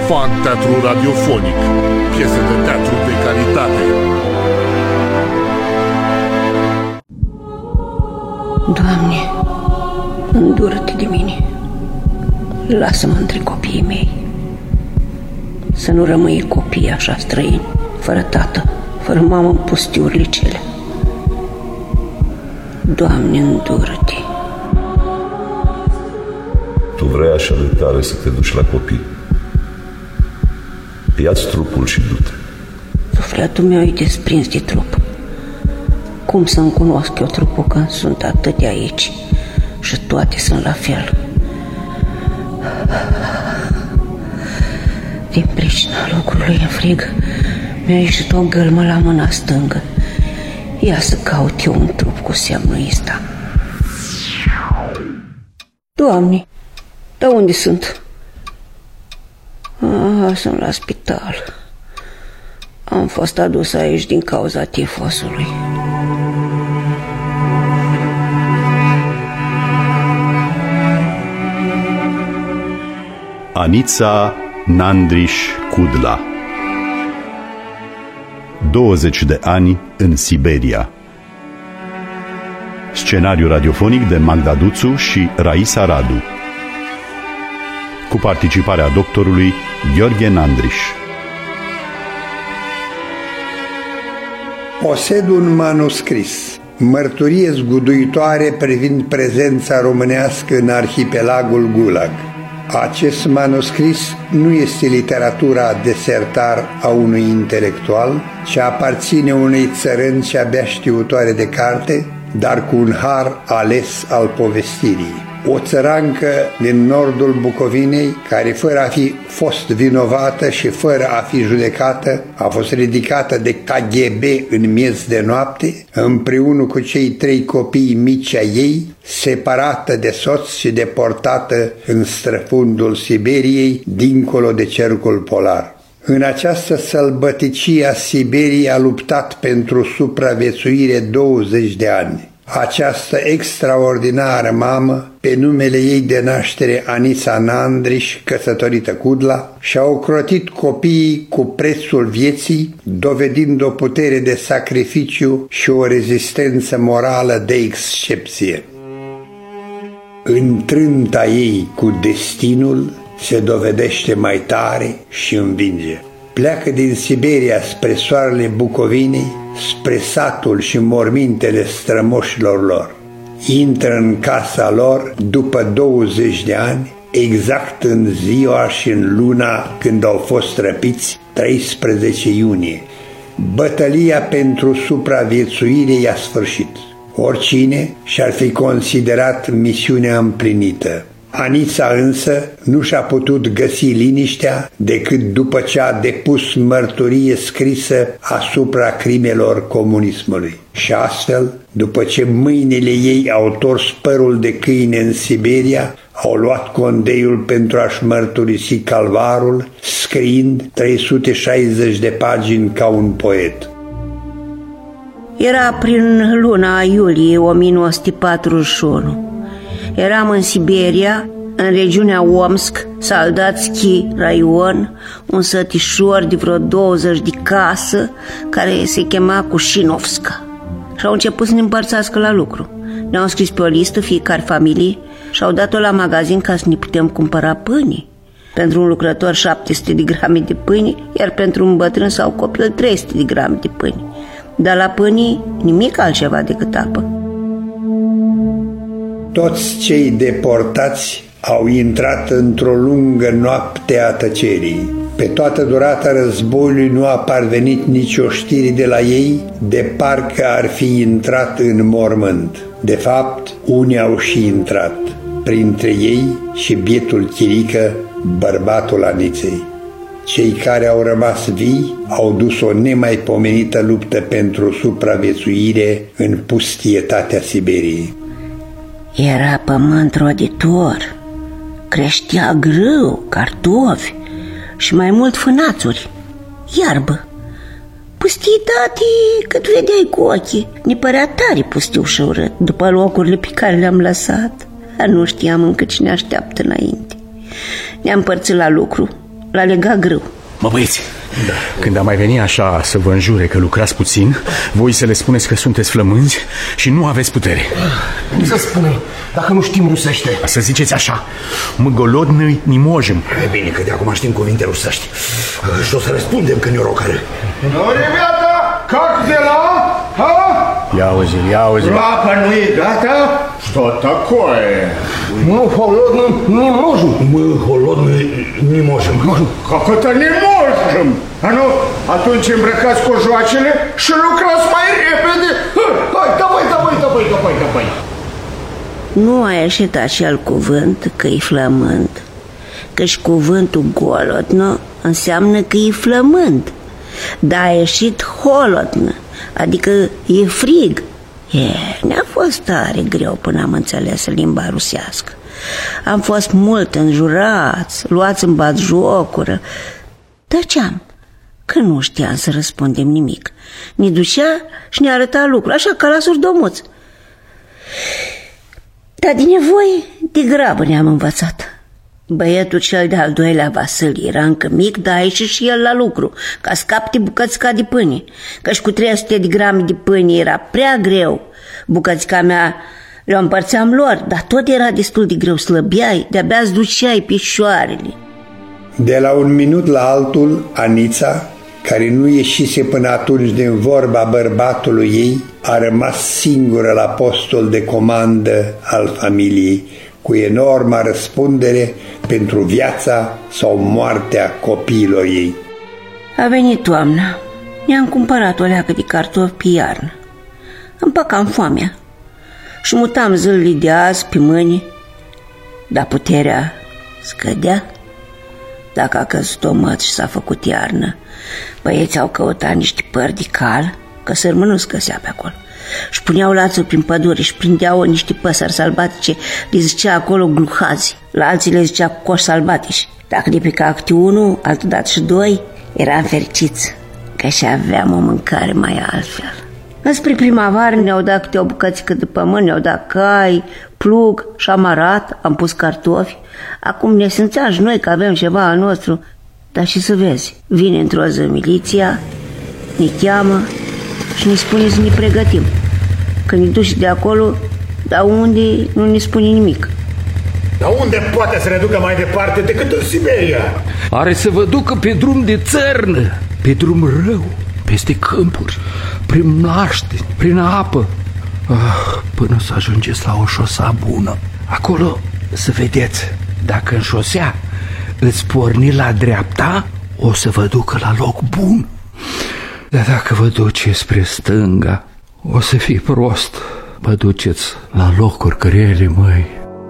Fac teatru radiofonic, piese de teatru de calitate. Doamne, îndură-te de mine. Lasă-mă între copiii mei. Să nu rămâi copii așa străini, fără tată, fără mamă în pustiurile cele. Doamne, îndură-te. Tu vrei așa de tare să te duci la copii. Ia-ți trupul și du-te. Sufletul meu e desprins de trup. Cum să-mi cunosc eu trupul când sunt atâtea aici și toate sunt la fel? Din pricina lucrului în frig mi-a ieșit o gălmă la mâna stângă. Ia să caut eu un trup cu semnul ăsta. Doamne, dar unde sunt? Sunt la spital. Am fost adus aici din cauza tifosului. Anița Nandriș Kudla. 20 de ani în Siberia. Scenariu radiofonic de Magda Duțu și Raisa Radu, cu participarea doctorului Gheorghe Nandriș. Posed un manuscris, mărturie zguduitoare privind prezența românească în arhipelagul Gulag. Acest manuscris nu este literatura desertar a unui intelectual, ci aparține unei țărâni și abia știutoare de carte, dar cu un har ales al povestirii. O țărancă din nordul Bucovinei, care fără a fi fost vinovată și fără a fi judecată, a fost ridicată de KGB în miez de noapte, împreună cu cei 3 copii mici ai ei, separată de soț și deportată în străfundul Siberiei, dincolo de cercul polar. În această sălbăticie a Siberiei a luptat pentru supraviețuire 20 de ani. Această extraordinară mamă, pe numele ei de naștere Anița Nandriș, căsătorită Kudla, și-a ocrotit copiii cu prețul vieții, dovedind o putere de sacrificiu și o rezistență morală de excepție. În trânta ei cu destinul, se dovedește mai tare și învinge. Pleacă din Siberia spre soarele Bucovinei, spre satul și mormintele strămoșilor lor. Intră în casa lor după 20 de ani, exact în ziua și în luna când au fost răpiți, 13 iunie. Bătălia pentru supraviețuire i-a sfârșit. Oricine și-ar fi considerat misiunea împlinită. Anița însă nu și-a putut găsi liniștea decât după ce a depus mărturie scrisă asupra crimelor comunismului. Și astfel, după ce mâinile ei au tors părul de câine în Siberia, au luat condeiul pentru a-și mărturisi calvarul, scriind 360 de pagini ca un poet. Era prin luna iulie 1941. Eram în Siberia, în regiunea Omsk, Saldatski raion, un sătișor de vreo 20 de casă care se chema Cușinovska. Și au început să ne împărțească la lucru. Ne-au scris pe o listă fiecare familie și au dat-o la magazin ca să ne putem cumpăra pâine. Pentru un lucrător 700 de grame de pâine, iar pentru un bătrân sau copil 300 de grame de pâine. Dar la pâine nimic altceva decât apă. Toți cei deportați au intrat într-o lungă noapte a tăcerii. Pe toată durata războiului nu a parvenit nicio știre de la ei, de parcă ar fi intrat în mormânt. De fapt, unii au și intrat, printre ei și bietul Chirică, bărbatul Aniței. Cei care au rămas vii au dus o nemaipomenită luptă pentru supraviețuire în pustietatea Siberiei. Era pământ roditor, creștea grâu, cartofi și mai mult fânațuri, iarbă. Pustietate cât vedeai cu ochii, ne părea tare pustiu și urât după locurile pe care le-am lăsat. Dar nu știam încă ce ne așteaptă înainte. Ne-am împărțit la lucru, l-a legat greu. Mă, băieți, când am mai venit așa să vă înjure că lucrați puțin, voi să le spuneți că sunteți flămânzi și nu aveți putere. Cum să spunem, dacă nu știm rusește? Să ziceți așa: мы голодные не можем. E bine că de acum știm cuvinte rusești și o să răspundem când e orocare. Ну, ребята, как дела? А? Ia auzi. Лапа ну и гата? Что такое? Мы голодные не можем. Мы голодные не можем. Как это не можем? А ну, atunci îmbrăcați cojoacele și lucrați mai repede. Hai, давай. Nu a ieșit acel cuvânt că e flământ, căci cuvântul golodnă înseamnă că e flământ, dar a ieșit holodnă, adică e frig. Ne-a fost tare greu până am înțeles limba rusească. Am fost mult înjurați, luați în batjocură. Tăceam, că nu știam să răspundem nimic. Ne ducea și ne arăta lucruri, așa ca la surdomuț. Dar din nevoie, de grabă ne-am învățat. Băietul cel de-al doilea, Vasile, era încă mic, dar a ieșit și el la lucru, ca scapte bucățica de pâine, căci cu 300 de grame de pâine era prea greu. Bucățica mea le-o împărțeam lor, dar tot era destul de greu, slăbeai, de-abia îți duceai picioarele. De la un minut la altul, Anița, care nu ieșise până atunci din vorba bărbatului ei, a rămas singură la postul de comandă al familiei, cu enormă răspundere pentru viața sau moartea copiilor ei. A venit toamna. Ne-am cumpărat o leacă de cartofi pe iarnă. Împăcam foamea și mutam zilele de azi pe mâini, dar puterea scădea. Dacă a căzut o măt și s-a făcut iarnă, băieții au căutat niște păr de cal, că sârmă nu scăsea pe acolo, și puneau lațuri prin pădure și prindeau niște păsări sălbatice, le zicea acolo gluhazi, la alții le zicea coși sălbatici. Dacă le pica câte unul, altădată și doi, eram fericiți, că și aveam o mâncare mai altfel. Înspre primăvară ne-au dat câte o bucățică de pământ, ne-au dat cai, plug și am arat, am pus cartofi. Acum ne simțeam și noi că avem ceva al nostru, dar și să vezi, vine într-o zi miliția, ne cheamă și ne spune să ne pregătim. Când ne duci de acolo, dar unde nu ne spune nimic. Dar unde poate să ne ducă mai departe decât în Siberia? Are să vă ducă pe drum de țărnă, pe drum rău, peste câmpuri, prin mlaște, prin apă, până să ajungeți la o șosea bună. Acolo să vedeți, dacă în șosea îți porni la dreapta, o să vă ducă la loc bun. Dar dacă vă duceți spre stânga, o să fii prost. Vă duceți la locuri grele, măi.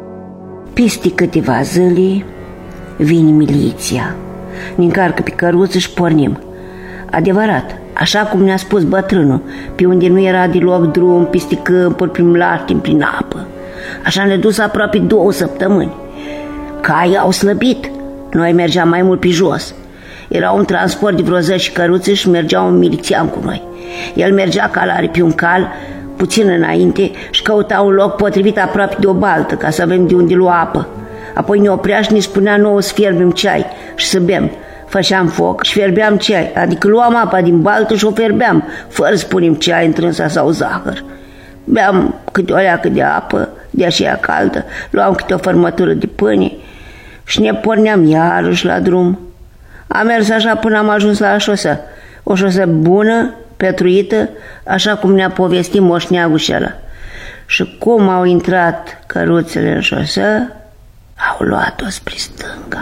Peste câteva zile vine miliția, ne încarcă pe căruță și pornim. Adevărat, așa cum ne-a spus bătrânul, pe unde nu era deloc drum, peste câmpuri, prin mlaști, prin apă. Așa ne-a dus aproape 2 săptămâni. Caii au slăbit, noi mergeam mai mult pe jos. Era un transport de vreo 10 căruțe și mergea un milițian cu noi. El mergea calare pe un cal, puțin înainte, și căuta un loc potrivit aproape de o baltă, ca să avem de unde lua apă. Apoi ne oprea și ne spunea nouă să fierbem ceai și să bem. Făceam foc și fierbeam ceai, adică luam apa din baltă și o fierbeam, fără să punem ceai în trânsa sau zahăr. Beam câte o leacă de apă, de aceea caldă, luam câte o fărmătură de pâine și ne porneam iarăși la drum. Am mers așa până am ajuns la șosea, o șosea bună, petruită, așa cum ne-a povestit moșneagul ăla. Și cum au intrat căruțele în șosea, au luat-o spre stânga.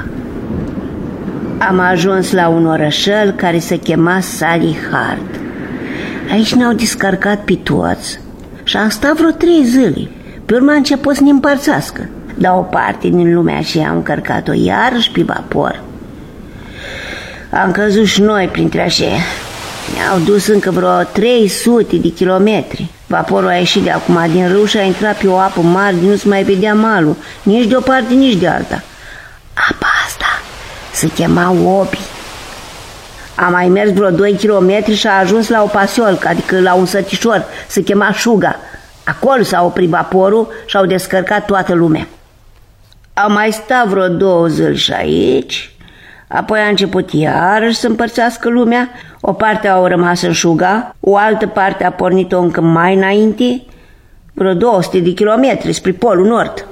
Am ajuns la un orășel care se chema Salihard. Aici ne-au descărcat pe toți și am stat vreo 3 zile. Pe urmă a început să ne împărțească, dar o parte din lumea aceea am încărcat-o iarăși pe vapor. Am căzut și noi printre aceia. Ne-au dus încă vreo 300 de kilometri. Vaporul a ieșit de acum din râu și a intrat pe o apă mare de nu se mai vedea malul, nici de o parte, nici de alta. Apa asta se chema Obi. A mai mers vreo 2 kilometri și a ajuns la o pasiolcă, adică la un sătișor, se chema Șuga. Acolo s-a oprit vaporul și au descărcat toată lumea. Am mai stat vreo 2 zile și aici. Apoi a început iarăși să împărțească lumea, o parte au rămas în Șuga, o altă parte a pornit-o încă mai înainte, vreo 200 de kilometri spre Polul Nord.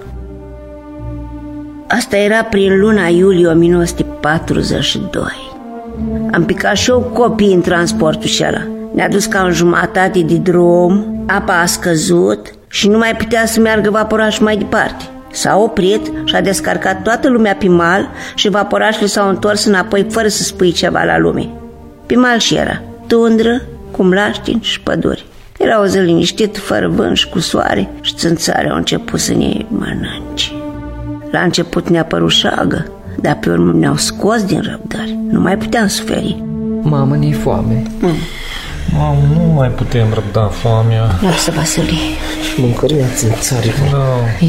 Asta era prin luna iulie 1942. Am picat și eu copii în transportul ăla. Ne-a dus cam jumătate de drum, apa a scăzut și nu mai putea să meargă vaporașul mai departe. S-a oprit și a descarcat toată lumea pe mal și vaporașele s-au întors înapoi fără să spui ceva la lume. Pe mal și era tundră, cu mlaștini și păduri. Era o zi liniștită, fără vânt și cu soare și țânțare au început să ne mănânce. La început ne-a părut șagă, dar pe urmă ne-au scos din răbdare. Nu mai puteam suferi. Mamă, ne-i foame. Mamă, nu mai putem răbda foamea. Lasă, Vasile. Și mâncăria țânțarilor. Da.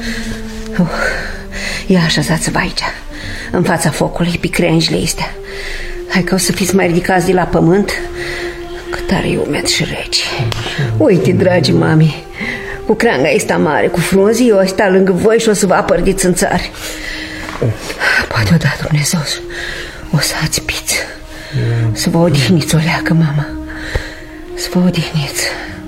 Ia așezați-vă aici, în fața focului, pe crengile astea. Hai că o să fiți mai ridicați de la pământ, că tare e umed și rece. Uite, dragi mami, cu creanga asta mare, cu frunzii, eu ăsta lângă voi și o să vă apăr de țânțari. Poate o da Dumnezeu o să ațipiți. Să vă odihniți o leacă, mama. Să vă odihniți.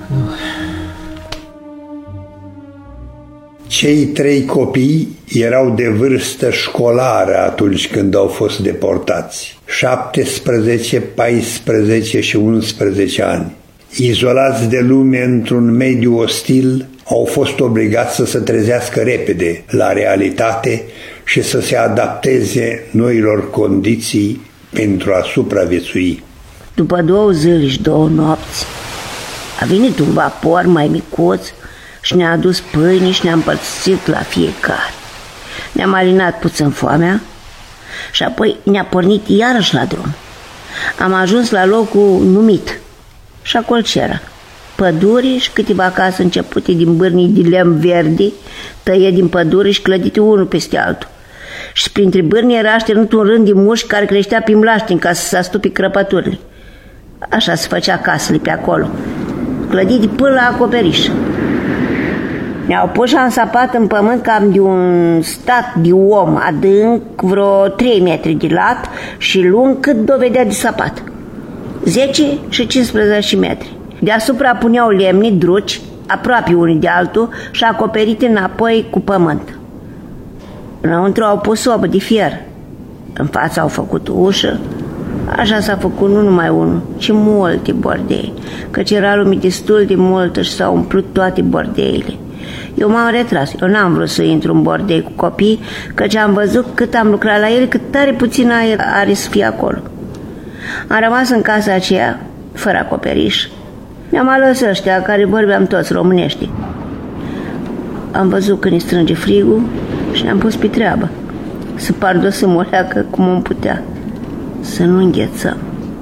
Cei 3 copii erau de vârstă școlară atunci când au fost deportați. 17, 14 și 11 ani. Izolați de lume într-un mediu ostil, au fost obligați să se trezească repede la realitate și să se adapteze noilor condiții pentru a supraviețui. După 2 zile și 2 nopți a venit un vapor mai micuț și ne-a adus pâine și ne-a împărțit la fiecare. Ne-am alinat puțin foamea și apoi ne-a pornit iarăși la drum. Am ajuns la locul numit și acolo ce era? Păduri și câteva case începute din bârnii de lemn verde, tăie din pădure și clădite unul peste altul. Și printre bârni era așternut un rând de mușchi care creștea pe mlaștini ca să se astupe crăpăturile. Așa se făcea casele pe acolo, clădite până la acoperiș. Ne-au pus și am sapat în pământ cam de un stat de om, adânc vreo 3 metri de lat și lung cât dovedea de sapat, 10 și 15 metri. Deasupra puneau lemni, druci, aproape unii de altul și acoperite înapoi cu pământ. Înăuntru au pus sobă de fier. În față au făcut ușă. Așa s-a făcut nu numai unul, ci multe bordei, căci era lume destul de multă și s-au umplut toate bordeile. Eu m-am retras, eu n-am vrut să intru în bordei cu copii, căci am văzut cât am lucrat la ele, cât tare puțin aer are să fie acolo. Am rămas în casa aceea, fără acoperiș. Ne-am ales ăștia care vorbeam toți românești. Am văzut că ne strânge frigul și ne-am pus pe treabă, să pardosăm o leacă cum om putea, să nu înghețăm.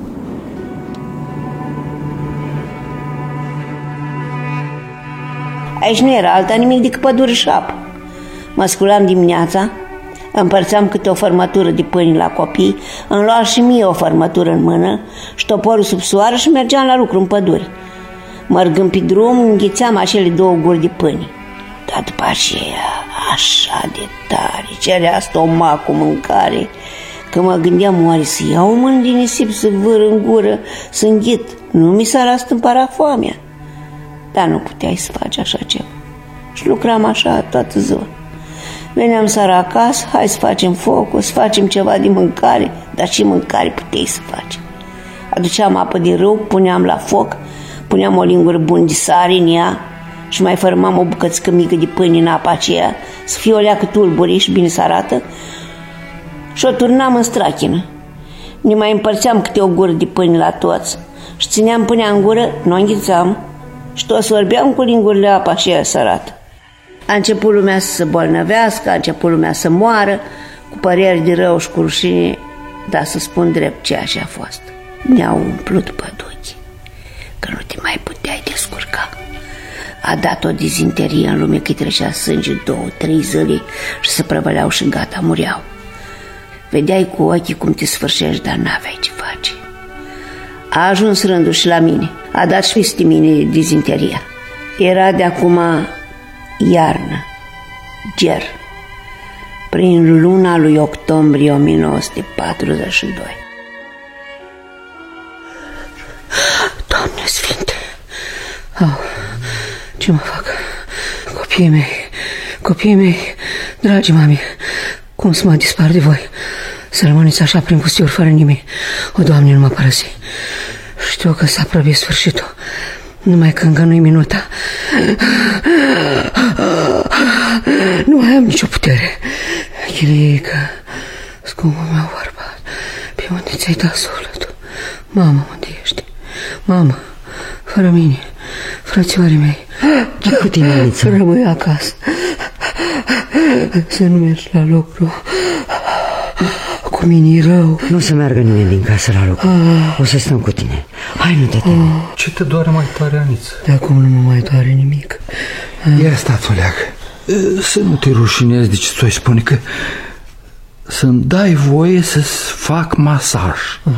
Aici nu era alta nimic decât pădure și apă. Mă sculam dimineața, împărțeam câte o fărmătură de pâine la copii, îmi lua și mie o fărmătură în mână și toporul sub soară și mergeam la lucru în pădure. Mărgând pe drum, înghețeam acele 2 guri de pâine. Dar după aceea, așa de tare, cerea stomacul mâncare, că mă gândeam oare să iau o mână din nisip, să vâr în gură, să înghit. Nu mi s-a răstâmpărat foamea. Dar nu puteai să faci așa ceva. Și lucram așa toată ziua. Veneam seara acasă, hai să facem foc, să facem ceva de mâncare, dar și mâncare puteai să faci. Aduceam apă din râu, puneam la foc, puneam o lingură bună de sare în ea și mai fărâmam o bucățică mică de pâine în apa aceea, să fie o leacă tulburi și bine să arată, și o turnam în strachină. Ne mai împărțeam câte o gură de pâine la toți și țineam pâinea în gură, nu înghițam și toți sorbeam cu lingurile apa aceea sărată. A început lumea să se bolnăvească, a început lumea să moară, cu păreri de rău și cu rușine, dar să spun drept ceea ce a fost. Ne-au umplut păduchi, că nu te mai puteai descurca. A dat o dizinterie în lume că trecea sânge 2-3 zile și se prăvăleau și gata, mureau. Vedeai cu ochii cum te sfârșești, dar n-aveai ce face. A ajuns rândul și la mine. A dat și peste mine dizinteria. Era de acum iarnă, ger. prin luna lui octombrie 1942. Doamne Sfinte! Ce mă fac? Copiii mei, dragii mami, cum să mă dispar de voi? Să rămâneți așa prin pustiuri fără nimeni. O, Doamne, nu mă părăsi. Știu că s-a prăbit sfârșitul, numai că încă nu-i minuta. Nu mai am nicio putere. Chirică, scumpul meu bărbat, pe unde ți-ai dat sufletul? Mamă, unde ești? Mamă, fără mine, frățiorii mei, ce cu tine, Anița? Rămâi acasă, să nu mergi la lucru. Cu mine e rău. Nu o să meargă nimeni din casă la lucru. O să stăm cu tine. Hai, nu te teme. Ce te doare mai tare, Aniță? De acum nu mă mai doare nimic. Ia stați o leagă. Să nu te rușinezi de ce ți-o spune, că să-mi dai voie să-ți fac masaj.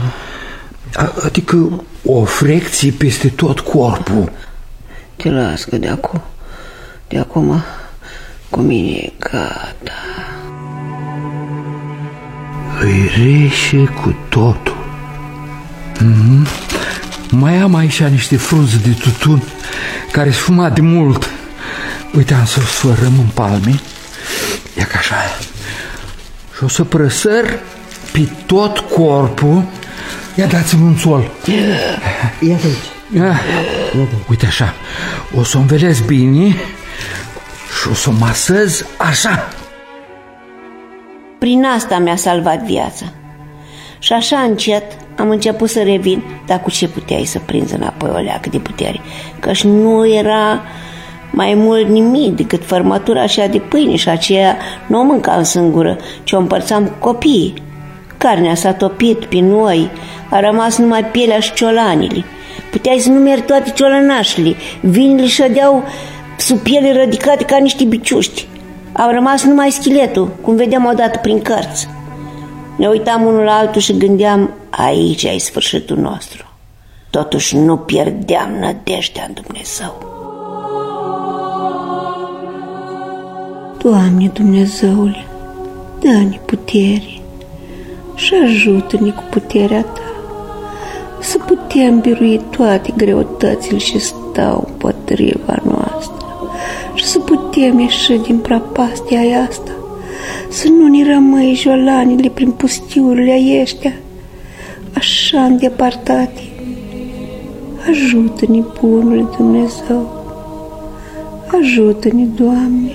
Adică o frecție peste tot corpul. Te las că de acum cu mine e gata. Îi reșe cu totul. Mai am aici niște frunze de tutun care s-au fumat de mult. Uite, am să o sfărăm în palme. Ia ca așa. Și o să prăsăr pe tot corpul. Ia dați-mi un țol. Ia aici. Uite așa. O să o învelesc bine și o să o masez așa. Prin asta mi-a salvat viața. Și așa încet am început să revin, dar cu ce puteai să prinzi înapoi o leacă de putere? Căci nu era mai mult nimic decât fărmătura așa de pâine și aceea nu o mâncam singură, ci o împărțam cu copiii. Carnea s-a topit pe noi, a rămas numai pielea și ciolanile. Puteai să numeri toate ciolănașele, vinile șădeau sub piele rădicate ca niște biciuști. Au rămas numai scheletul, cum vedeam odată prin cărți. Ne uitam unul la altul și gândeam, aici e sfârșitul nostru. Totuși nu pierdeam nădejdea în Dumnezeu. Doamne Dumnezeule, dă-ne putere și ajută-ne cu puterea Ta să putem birui toate greutățile și stau împotriva noastră și să putem ieși din prapastia asta, să nu ne rămâi jolanile prin pustiurile ăștia, așa îndepărtate. Ajută-ne, bunul Dumnezeu, ajută-ne, Doamne.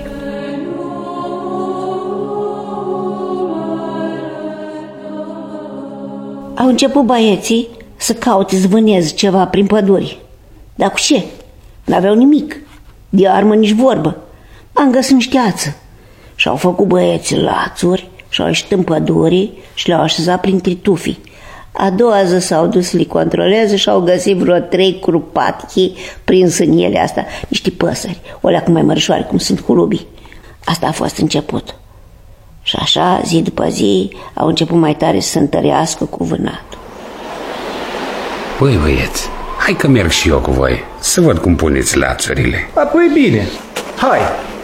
Au început băieții să caute zvâneze ceva prin păduri. Dar cu ce? N-aveau nimic. De armă nici vorbă. Am găsit niște ață. Și-au făcut băieții lațuri și-au ieșit în păduri și le-au așezat printre tufii. A doua zi s-au dus să le controleze și au găsit vreo 3 crupatchi prins în ele astea, niște păsări, o leacă mai mărișoare cum sunt hulubii. Asta a fost început. Și așa, zi după zi, au început mai tare să se întărească cu vânatul. Păi, băieți, hai că merg și eu cu voi, să văd cum puneți lațurile. Apoi bine, hai.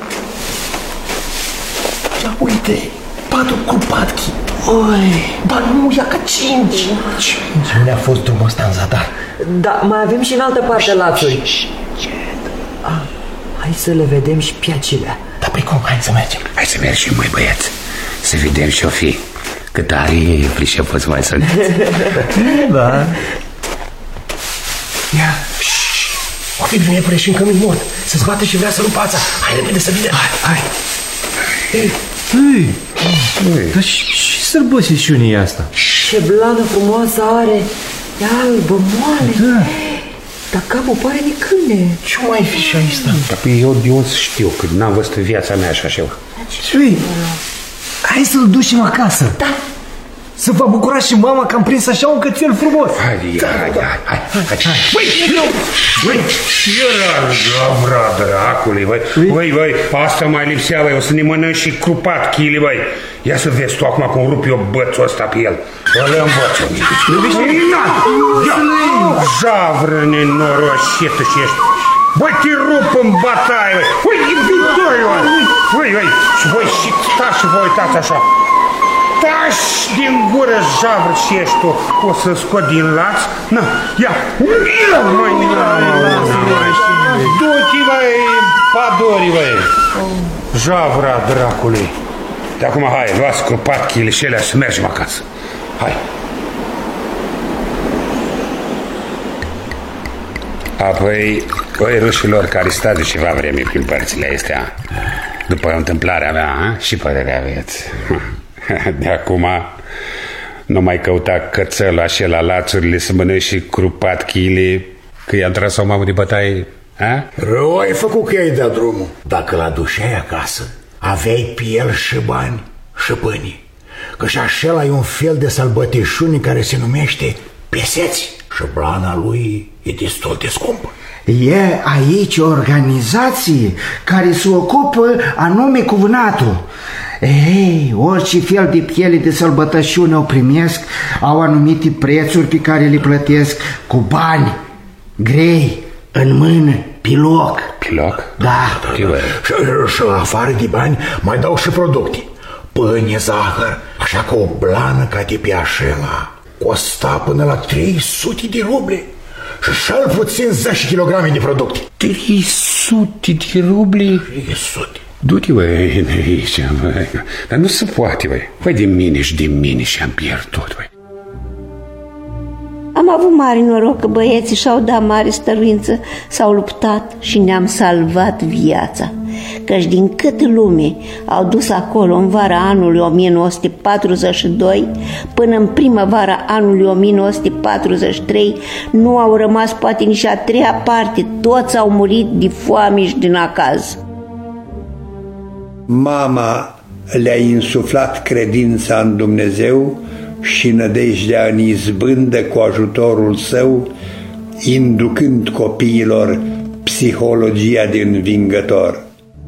Ia uite, 4 crupatchi. Oi, dar nu ia ca 5. Nu ne-a fost drumul ăsta în zadar. Da, mai avem și în altă parte lațuri. Hai să le vedem și pe acelea. Dar pe cum? Hai să mergem. Hai să mergem, măi, băieți, să vedem și-o fi. Că tare e pricepuți mai sunteți. Da. Ia. O fi bine până și încă nu-i mort. Se-ți bate și vrea să rupa ața. Hai repede să vedem. Hai. Dar și sărbăsișunii e asta? Ce blană frumoasă are. E albă, moale. Da. Dar capul pare de câine. Ce mai fi și aici? Dar pe eu știu, că n-am văzut în viața mea așa ceva. Și hai să-l ducem acasă. Da. Să vă bucurați și mama că am prins așa un cățel frumos. Hai. Băi, era vra dracului, băi, asta mai lipsea, băi, o să ne mănânci și crupatchile, băi. Ia să vezi tu acum cum rup eu bățul ăsta pe el. Ăla învăță. Javră nenoroșită și ești. Băi, te rup în bataie, băi! Ui, și voi și stați și vă uitați așa. Tași din gură, javră, ce ești tu? O să scot din laț? Na, ia! Du-te, băi, padori, băi! Javra dracului! De acum, hai, luați cropatchile și alea să mergem acasă. Hai! Apoi, voi rușilor care stați de ceva vreme prin părțile astea, după întâmplarea mea, și părerea aveți. De acum nu mai căuta cățelul așa la lațurile să mănânci și crupatchile, că i-am tras o mamă de bătaie. Rău ai făcut că i-ai dat drumul. Dacă l-aduceai acasă, aveai piel și bani și băni. Că și așa e un fel de sălbătișune care se numește peseți. Și blana lui e destul de scumpă. E aici o organizație care se ocupă anume cu vânatul. Ei, orice fel de piele de sălbătășune o primesc, au anumite prețuri pe care le plătesc cu bani grei, în mână, pe loc. Pe loc? Da. Și afară de bani mai dau și producte. Pâine, zahăr, așa că o blană ca de pe așela costa până la 300 de ruble. Și cel puțin 10 kg de producte. 300 de ruble? 300. Du-te, băi, aici, băi. Dar nu se poate, băi. Băi, de mine și-am pierdut, băi. Am avut mare noroc că băieții și-au dat mare stăruință, s-au luptat și ne-am salvat viața. Căci din cât lume au dus acolo în vara anului 1942 până în primăvara anului 1943, nu au rămas poate nici a treia parte, toți au murit de foame și din acaz. Mama le-a insuflat credința în Dumnezeu și nădejdea în izbândă cu ajutorul său, inducând copiilor psihologia de învingător.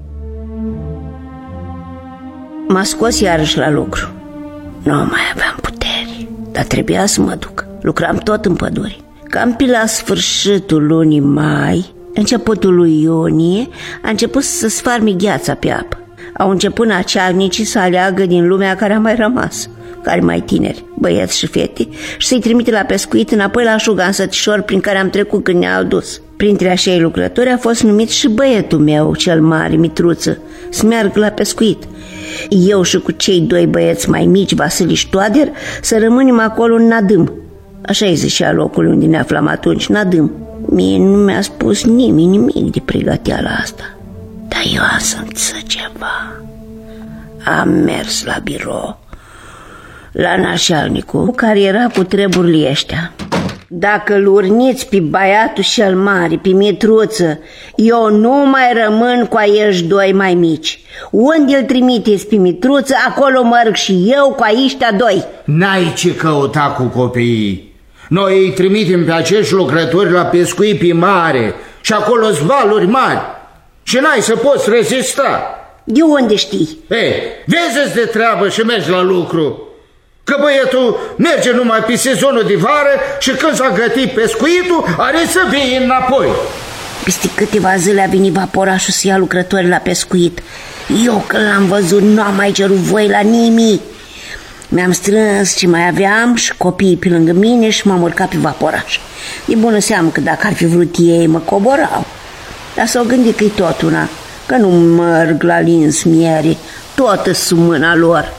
M-a scos iarăși la lucru. Nu mai aveam puteri, dar trebuia să mă duc. Lucram tot în pădure. Cam pe la sfârșitul lunii mai, începutul lui iunie, a început să sfarme gheața pe apă. Au început naceagnicii să aleagă din lumea care a mai rămas, care mai tineri, băieți și fete, și să-i trimite la pescuit înapoi la șuga în sătișor prin care am trecut când ne-au dus. Printre acei lucrători a fost numit și băietul meu, cel mare, Mitruță, să meargă la pescuit. Eu și cu cei doi băieți mai mici, Vasile și Toader, să rămânem acolo în Nadâm. Așa-i zicea locul unde ne aflam atunci, Nadâm. Mie nu mi-a spus nimeni nimic de pregăteala asta, dar eu am simțit ceva. Am mers la birou, la nașalnicul care era cu treburile ăștia. Dacă-l urniți pe băiatul cel mare, pe Mitruță, eu nu mai rămân cu aici doi mai mici. Unde îl trimiteți pe Mitruță, acolo merg și eu cu aiștia doi. N-ai ce căuta cu copiii. Noi îi trimitem pe acești lucrători la pescuit pe mare și acolo-s valuri mari și n-ai să poți rezista. De unde știi? Vezi-ți de treabă și mergi la lucru. Că băietul merge numai pe sezonul de vară și când s-a gătit pescuitul, are să vie înapoi. Peste câteva zile a venit vaporașul să ia lucrători la pescuit. Eu când l-am văzut nu am mai cerut voi la nimic. Mi-am strâns ce mai aveam și copiii pe lângă mine și m-am urcat pe vaporaș. E bună seamă că dacă ar fi vrut ei mă coborau. Dar s-au gândit că-i tot una, că nu merg la lins miere, toată sub mâna lor.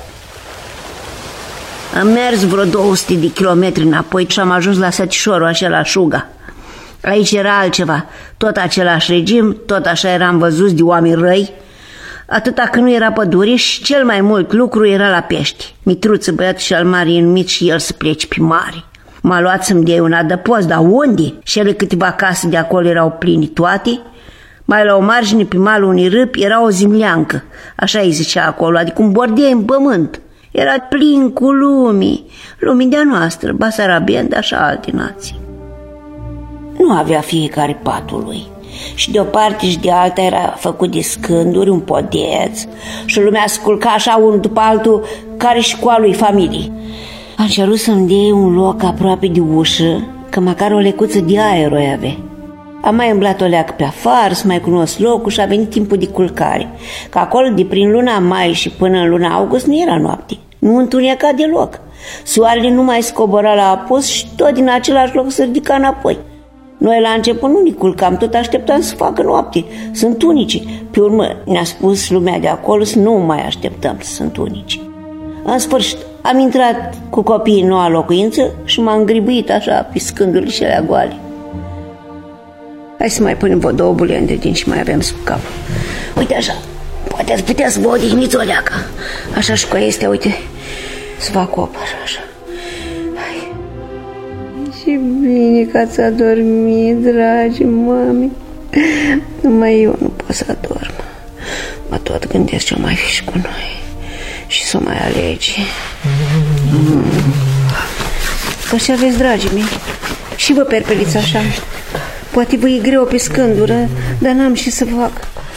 Am mers vreo 200 de kilometri înapoi și am ajuns la sătișorul acela șuga. Aici era altceva, tot același regim, tot așa eram văzuți de oameni răi, atâta că nu era pădure și cel mai mult lucru era la pești. Mitruță, băiatul cel mare, e numit și el să plece pe mare. M-a luat să-mi dea un adăpost, dar unde? Și ele câteva case de acolo erau pline toate. Mai la o margine pe malul unui râp era o zimleancă, așa îi zicea acolo, adică un bordei în pământ. Era plin cu lumii de-a noastră, basarabieni, dar și alte nații. Nu avea fiecare patul lui și de o parte și de alta era făcut de scânduri, un podeț și lumea se culca așa unul după altul, care și cu a lui familie. Am cerut să-mi dea un loc aproape de ușă, că măcar o lecuță de aer o avea. Am mai îmblat o leacă pe afară, să mai cunosc locul și a venit timpul de culcare. Că acolo, de prin luna mai și până în luna august, nu era noapte. Nu întuneca deloc. Soarele nu mai scobora la apus și tot din același loc se ridica înapoi. Noi la început nu ne culcam, tot așteptam să facă noapte, să întunece. Pe urmă ne-a spus lumea de acolo să nu mai așteptăm să întunece. În sfârșit, am intrat cu copiii în noua locuință și m-am îngribuit așa pe scândurile și alea goale. Hai să mai punem vă 2 bulioni de din și mai avem sub cap. Uite așa, poate ați putea să vă odihniți o leacă. Așa și cu este, uite, să fac o apă așa. Hai. Și bine că ați adormit, dragi mami. Numai eu nu pot să adorm. Mă tot gândesc ce mai fi și cu noi. Și să mai alege. Că și aveți, dragii mei. Și vă perpeliți așa. Poate vă e greu pe scândură, dar n-am și să fac.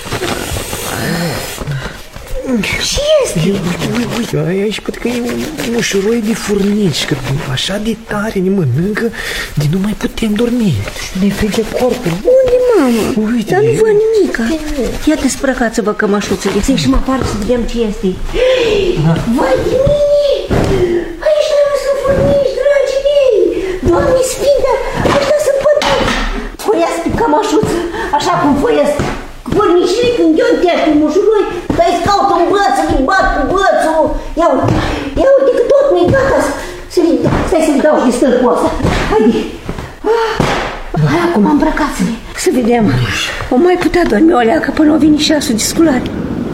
Și este. Uite, aici poate că e un ușuroi de furnici, că așa de tare ne mănâncă, de nu mai putem dormi. Ne frige corpul. Unde, mamă? Uite, dar nu văd nimica. Ia dezbrăcați-vă cămășuțele. Țin și mă afară să vedem ce este. Vai de mine! Aici trebuie să furnici, dragii mei! Doamne Sfinte, ăștia sunt pădați! Foiați pe cămășuță, așa cum foiesc furnicile când eu întești pe mușuroi, dar îi scaut în băță, îi bat cu bățul. Ia uite că tot nu-i gata. Stai să-i dau și stâlpul ăsta. Haide. Hai acum îmbrăcați-le. Să vedem. O mai putea dormi o leacă până o vine ceasul de sculare.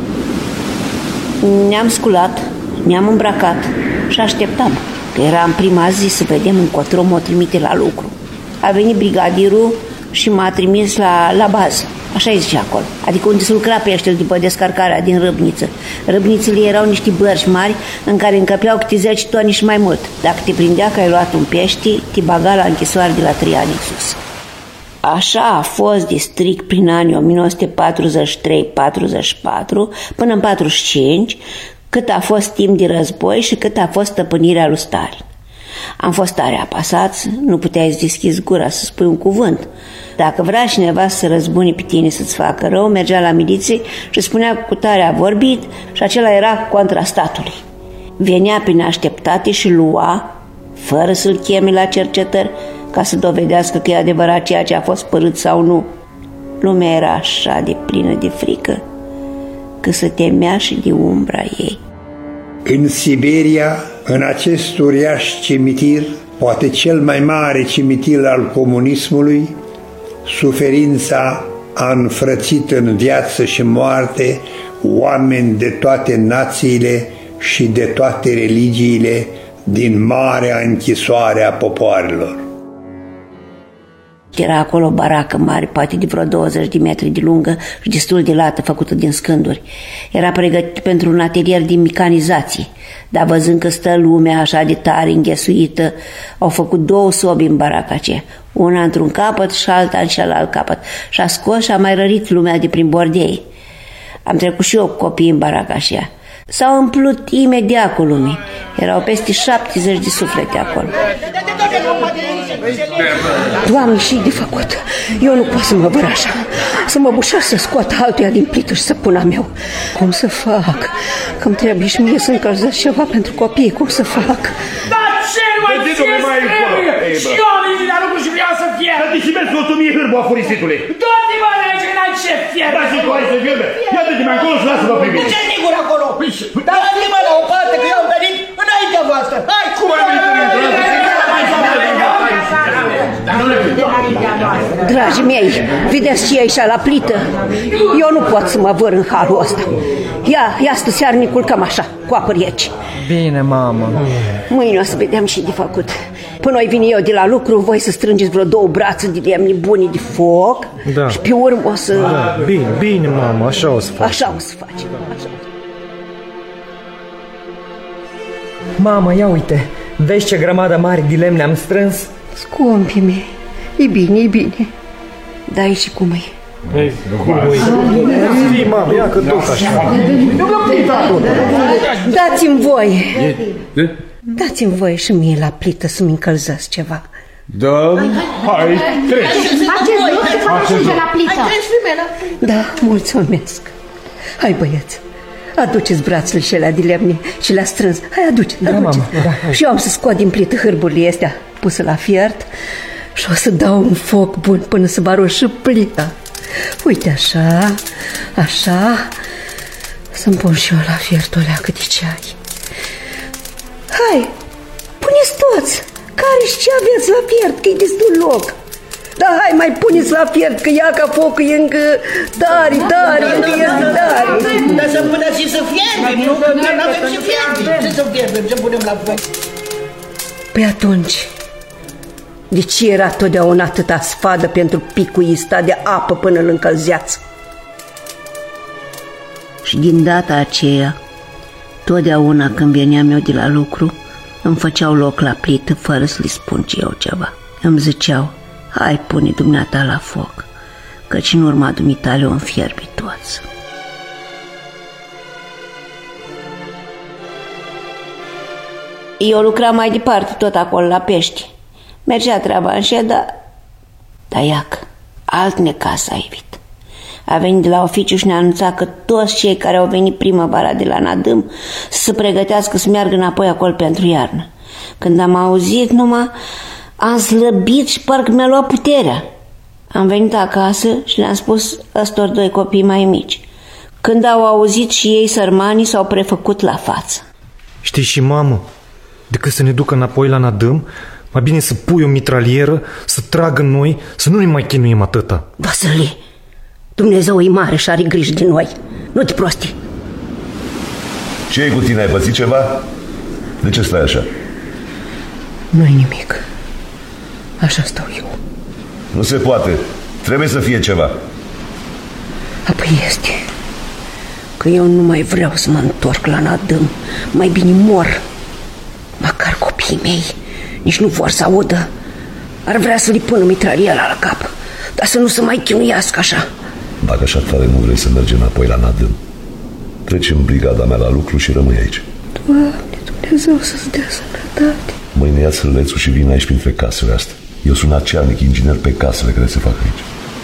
Ne-am sculat, ne-am îmbrăcat și așteptam. Că era în prima zi să vedem încotro m-o trimite la lucru. A venit brigadierul și m-a trimis la bază. Așa îi zice acolo, adică unde se lucra peștele după descărcarea din râbniță. Râbnițele erau niște bărci mari în care încăpeau câte 10 toni și mai mult. Dacă te prindea că ai luat un pește, te baga la închisoare de la 3 ani în sus. Așa a fost de strict prin anii 1943-44 până în 45, cât a fost timp de război și cât a fost stăpânirea lui Stalin. Am fost tare apasați, nu puteai să deschizi gura să spui un cuvânt. Dacă vrea cineva să răzbune pe tine să-ți facă rău, mergea la miliție și spunea că cu tare a vorbit și acela era contra statului. Venea prin așteptate și lua, fără să-l cheme la cercetări, ca să dovedească că e adevărat ceea ce a fost părât sau nu. Lumea era așa de plină de frică că se temea și de umbra ei. În Siberia, în acest uriaș cimitir, poate cel mai mare cimitir al comunismului, suferința a înfrățit în viață și moarte oameni de toate națiile și de toate religiile din marea închisoare a popoarelor. Era acolo o baracă mare, poate de vreo 20 de metri de lungă și destul de lată, făcută din scânduri. Era pregătit pentru un atelier de mecanizație, dar văzând că stă lumea așa de tare înghesuită, au făcut 2 sobi în baraca aceea, una într-un capăt și alta în celălalt capăt, și a scos și a mai rărit lumea de prin bordei. Am trecut și eu cu copiii în baraca aceea. S-au împlut imediat cu lumii. Erau peste 70 de suflete acolo. Doamne, și de făcut. Eu nu pot să mă văr așa. Să mă bușesc să scot altuia din plită și să pun a meu. Cum să fac? Că-mi trebuie și mie să încălzesc ceva pentru copii. Cum să fac? Dar ce mai ție trebuie? Și eu am venit la lucru și vreau să fier. Dar și mergi cu 1000 hârbă a furisitule. Du-te-mă de aici, n-ai ce fier. Da, și tu ai să fierbe. Ia-te-te mai acolo și lasă-mă pe mine. Ce sigur acolo? Dați-mă la o parte că eu am venit înaintea voastră. Hai! Cum ai venit înaintea? Dragii mei, vedeți ce e aici la plită? Eu nu pot să mă văr în halul ăsta. Ia stă seară ne culcăm așa, cu apă rece. Bine, mamă. Mâine o să vedem ce de făcut. Până o vine eu de la lucru, voi să strângeți vreo 2 brațe de lemne bune de foc. Da. Și pe urmă o să... Da, bine, mamă, așa o să facem. Așa o să facem. Așa. Mamă, ia uite, vezi ce grămadă mare de lemne am strâns? Scumpii mei, e bine, e bine. Dar aici cum e? Mamă, ia că tot așa. Dați-mi voie. Dați-mi voie și mie la plită să-mi încălzesc ceva. Da, hai, treci. Faceți la plită. Da, mulțumesc. Hai, băieți, aduceți brațele și alea de lemne și le-a strâns. Hai, aduceți. Da. Și eu am să scot din plită hârburile astea puse la fiert și o să dau un foc bun până să baroșă plita. Uite așa, așa. Să-mi pun și eu la fiert o leacă de ceai. Hai, puneți toți. Care-și ce aveți la fiert, că e destul loc. Da, hai, mai puneți la fiert, că ia ca focul e încă tare, încă este tare. Dar să punem și să fierbem, nu? Nu avem și fierbem. Ce să fierbem, ce punem la foc? Păi atunci, de ce era totdeauna atâta sfadă pentru picuista de apă până îl încălzeați? Și din data aceea, totdeauna când veneam eu de la lucru, îmi făceau loc la plită fără să li spun ce eu ceva. Îmi ziceau, hai, pune dumneata la foc, căci în urma dumitale o înfierbi toți. Eu lucram mai departe tot acolo la pești. Mergea treaba înșet, dar iac, alt necas a evit. A venit de la oficiu și ne-a anunțat că toți cei care au venit primăvara de la Nadâm să se pregătească să meargă înapoi acolo pentru iarnă. Când am auzit numai, am slăbit și parcă mi-a luat puterea. Am venit acasă și le-am spus ăstor doi copii mai mici. Când au auzit și ei, sărmanii s-au prefăcut la față. Știi și, mamă, decât să ne ducă înapoi la Nadâm, mai bine să pui o mitralieră, să tragă noi, să nu ne mai chinuim atâta. Vasile, Dumnezeu e mare și are grijă de noi. Nu te prosti. Ce-i cu tine? Ai pățit ceva? De ce stai așa? Nu-i nimic. Așa stau eu. Nu se poate. Trebuie să fie ceva. Apoi este că eu nu mai vreau să mă întorc la Nadâm. Mai bine mor. Măcar copiii mei nici nu vor să audă. Ar vrea să li pună mitraliera la cap, dar să nu se mai chinuiască așa. Dacă așa tare nu vrei să mergi înapoi la Nadâm, treci în brigada mea la lucru și rămâi aici. Doamne, Dumnezeu să-ți dea sănătate. Mâine ia sălețul și vin aici printre casele astea. Eu sunt acearnic inginer pe casele care se fac aici.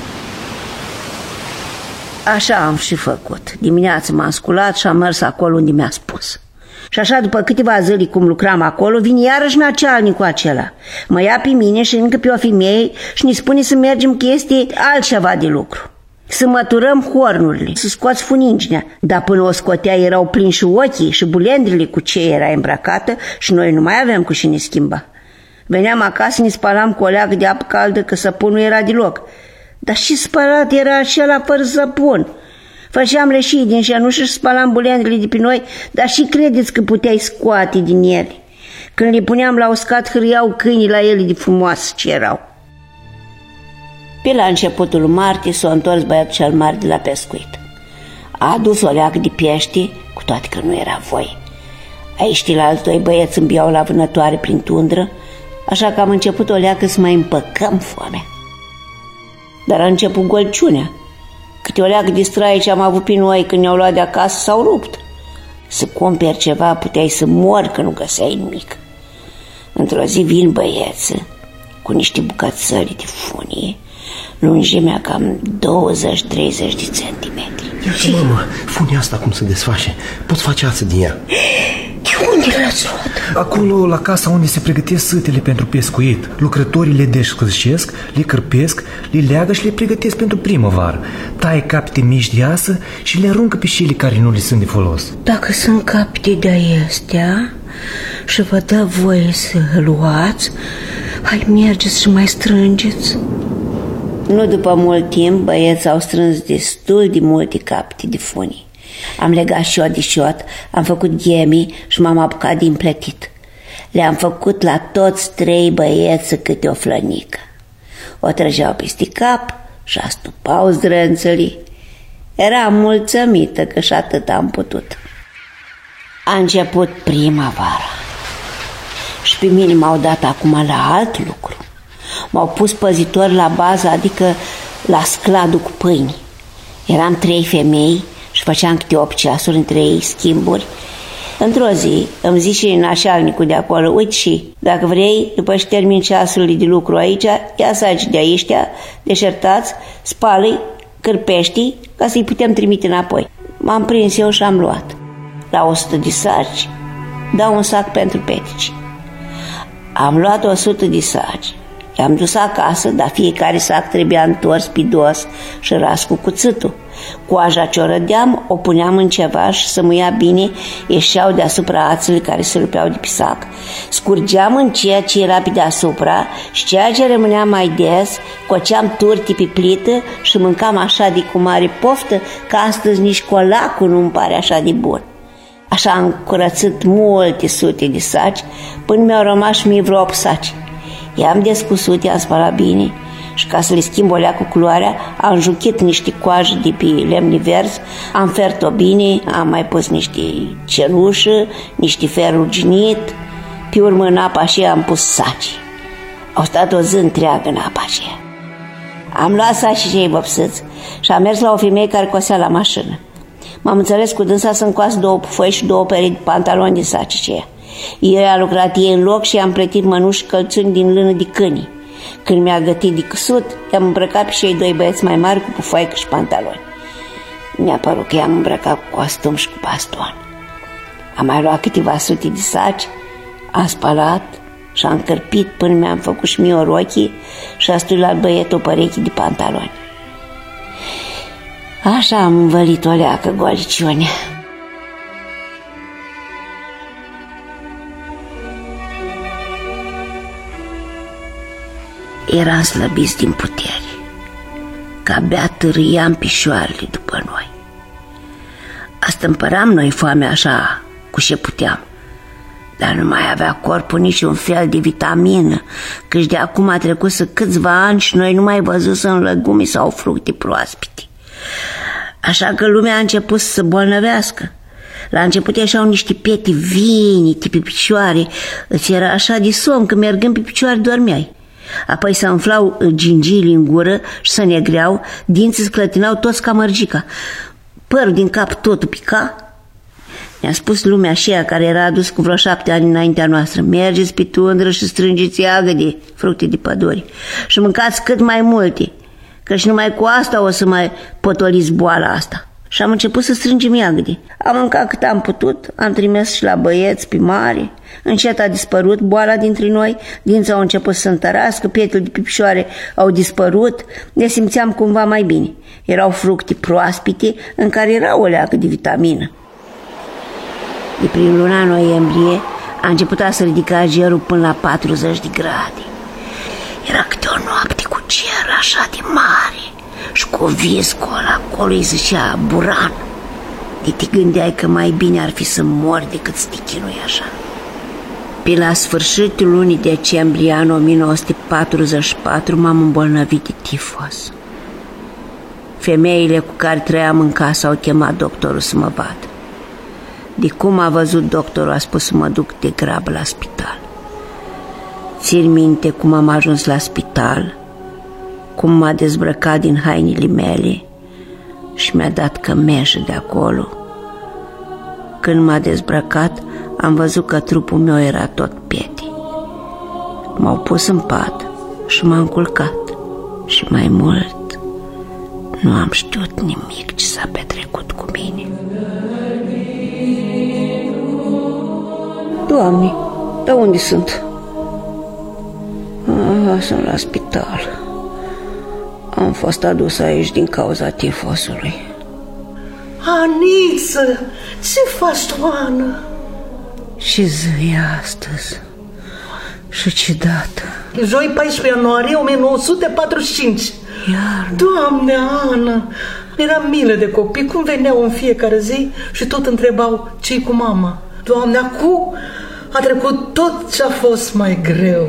Așa am și făcut. Dimineața m-am sculat și am mers acolo unde mi-a spus. Și așa, după câteva zile cum lucram acolo, vine iarăși nacealnicul acela. Mă ia pe mine și încă pe o femeie și ne spune să mergem chestii altceva de lucru. Să măturăm hornurile, să scoați funinginea. Dar până o scotea erau prinși ochii și bulendrile cu ce era îmbrăcată și noi nu mai aveam cu cine schimba. Veneam acasă, ne spălam cu o leagă de apă caldă, că săpunul era deloc. Dar și spălat era acela fără săpun. Făceam leșii din șenușă și spălam bulendrile de pe noi, dar și credeți că puteai scoate din ele. Când le puneam la uscat, hârâiau câinii la ele de frumoase ce erau. Pe la începutul martie s-a întors băiatul cel mare de la pescuit. A adus o leacă de pește, cu toate că nu era voi. Aici la alți doi băieți îmbiau la vânătoare prin tundră, așa că am început o leacă să mai împăcăm foamea. Dar a început golciunea. Câte o leacă de straie ce am avut pe noi când ne-au luat de acasă s-au rupt. Să cumperi ceva puteai să mori că nu găseai nimic. Într-o zi vin băieță cu niște bucățări de funie, lungimea cam 20-30 de centimetri. Iată, mamă, funia asta cum se desface. Poți face ață din ea. De unde l-ați luat? Acolo, la casa unde se pregătesc sâtele pentru pescuit. Lucrătorii le descălcesc, le cărpesc, le leagă și le pregătesc pentru primăvară. Taie capete mici de asă și le aruncă pe cele care nu le sunt de folos. Dacă sunt capete de astea și vă dă voie să luați, hai mergeți și mai strângeți. Nu după mult timp, băieții au strâns destul de multe capete de funii. Am legat șot de șot, am făcut ghemii și m-am apucat din plătit. Le-am făcut la toți 3 băieți câte o flănică. O trăgeau peste cap și astupau zdrânțării. Eram mulțumită că și atât am putut. A început primăvara și pe mine m-au dat acum la alt lucru. M-au pus păzitori la bază, adică la scladul cu pâini. Eram 3 femei și făceam câte 8 ceasuri între ei schimburi, Într-o zi îmi zice nașalnicul de acolo: uite, și dacă vrei, după ce termin ceasurile de lucru aici, ia saci de ăștia deșertați, spală-i, cârpești, ca să-i putem trimite înapoi. M-am prins eu și am luat. La 100 de saci dau un sac pentru petici. Am luat 100 de saci, i-am dus acasă, dar fiecare sac trebuia întors pe dos și ras cu cuțitul. Coaja ce o rădeam, o puneam în ceva și să mă ia bine, ieșeau deasupra ațele care se rupeau de pe sac. Scurgeam în ceea ce era pe deasupra și ceea ce rămânea mai des, coceam turti pe plită și mâncam așa de cu mare poftă că astăzi nici colacul nu-mi pare așa de bun. Așa am curățit multe sute de saci până mi-au rămas mie vreo 8 saci. I-am descusut, i-am spălat bine și ca să le schimb o leacă culoarea, am juchit niște coaje de pe lemn vers, am fert-o bine, am mai pus niște cenușă, niște fer ruginit, pe urmă în apa aceea am pus saci. Au stat o zi întreagă în apa aceea. Am luat sacii cei vopsiți și am mers la o femeie care cosea la mașină. M-am înțeles cu dânsa să-mi coasă 2 foi și 2 perechi de pantaloni din saci aceea. Eu a lucrat ei în loc și i-am plătit mănuși și călțuni din lână de câini. Când mi-a gătit de căsut, i-am îmbrăcat pe cei 2 băieți mai mari cu pufoaică și pantaloni. Mi-a părut că i-am îmbrăcat cu costum și cu baston. Am mai luat câteva sute de saci, am spălat și am cărpit până mi-am făcut și mie o rochie și a stuiat băietul o pereche de pantaloni. Așa am învălit o leacă goliciune. Eram slăbiți din puteri, că abia târâiam picioarele după noi. Astâmpăram noi foamea așa cu ce puteam, dar nu mai avea corpul niciun fel de vitamină, căci de acum a trecut câțiva ani și noi nu mai văzusem legume sau fructe proaspete. Așa că lumea a început să se bolnăvească. La început ieșeau niște piete vinite pe picioare, îți era așa de somn că mergând pe picioare dormeai. Apoi se înflau gingiile în gură și se negreau, dinții se clătinau toți ca mărgica. Părul din cap totul pica. Ne-a spus lumea aceea care era adus cu vreo 7 ani înaintea noastră: mergeți pe tundră și strângeți iagă de fructe de păduri și mâncați cât mai multe, căci numai cu asta o să mai potoliți boala asta. Și am început să strângem iagăde. Am mâncat cât am putut, am trimis și la băieți pe mare. Încet a dispărut boala dintre noi, dinții au început să se întărească, pietele de pe picioare au dispărut, ne simțeam cumva mai bine. Erau fructe proaspete în care era o leacă de vitamină. De prin luna noiembrie a început să se ridica gerul până la 40 de grade. Era câte o noapte cu cer așa de mare și cu viscul ăla, acolo îi zicea buran. De te gândeai că mai bine ar fi să mori decât să te chinui așa. Pe la sfârșitul lunii decembrie anul 1944 m-am îmbolnăvit de tifos. Femeile cu care trăiam în casă au chemat doctorul să mă vadă. De cum a văzut doctorul, a spus să mă duc de grabă la spital. Țin minte cum am ajuns la spital, cum m-a dezbrăcat din hainele mele și mi-a dat cămeșă de acolo. Când m-a dezbrăcat, am văzut că trupul meu era tot piete. M-au pus în pat și m-am culcat. Și mai mult, nu am știut nimic ce s-a petrecut cu mine. Doamne, dar unde sunt? Sunt la spital. Am fost adus aici din cauza tifosului. Aniță, ce faci tu, Ana? Ce zi e astăzi? Și ce dată? Joi 14 ianuarie 1945. Iar? Doamne, Ana, era milă de copii, cum veneau în fiecare zi și tot întrebau ce-i cu mama. Doamne, acum a trecut tot ce a fost mai greu.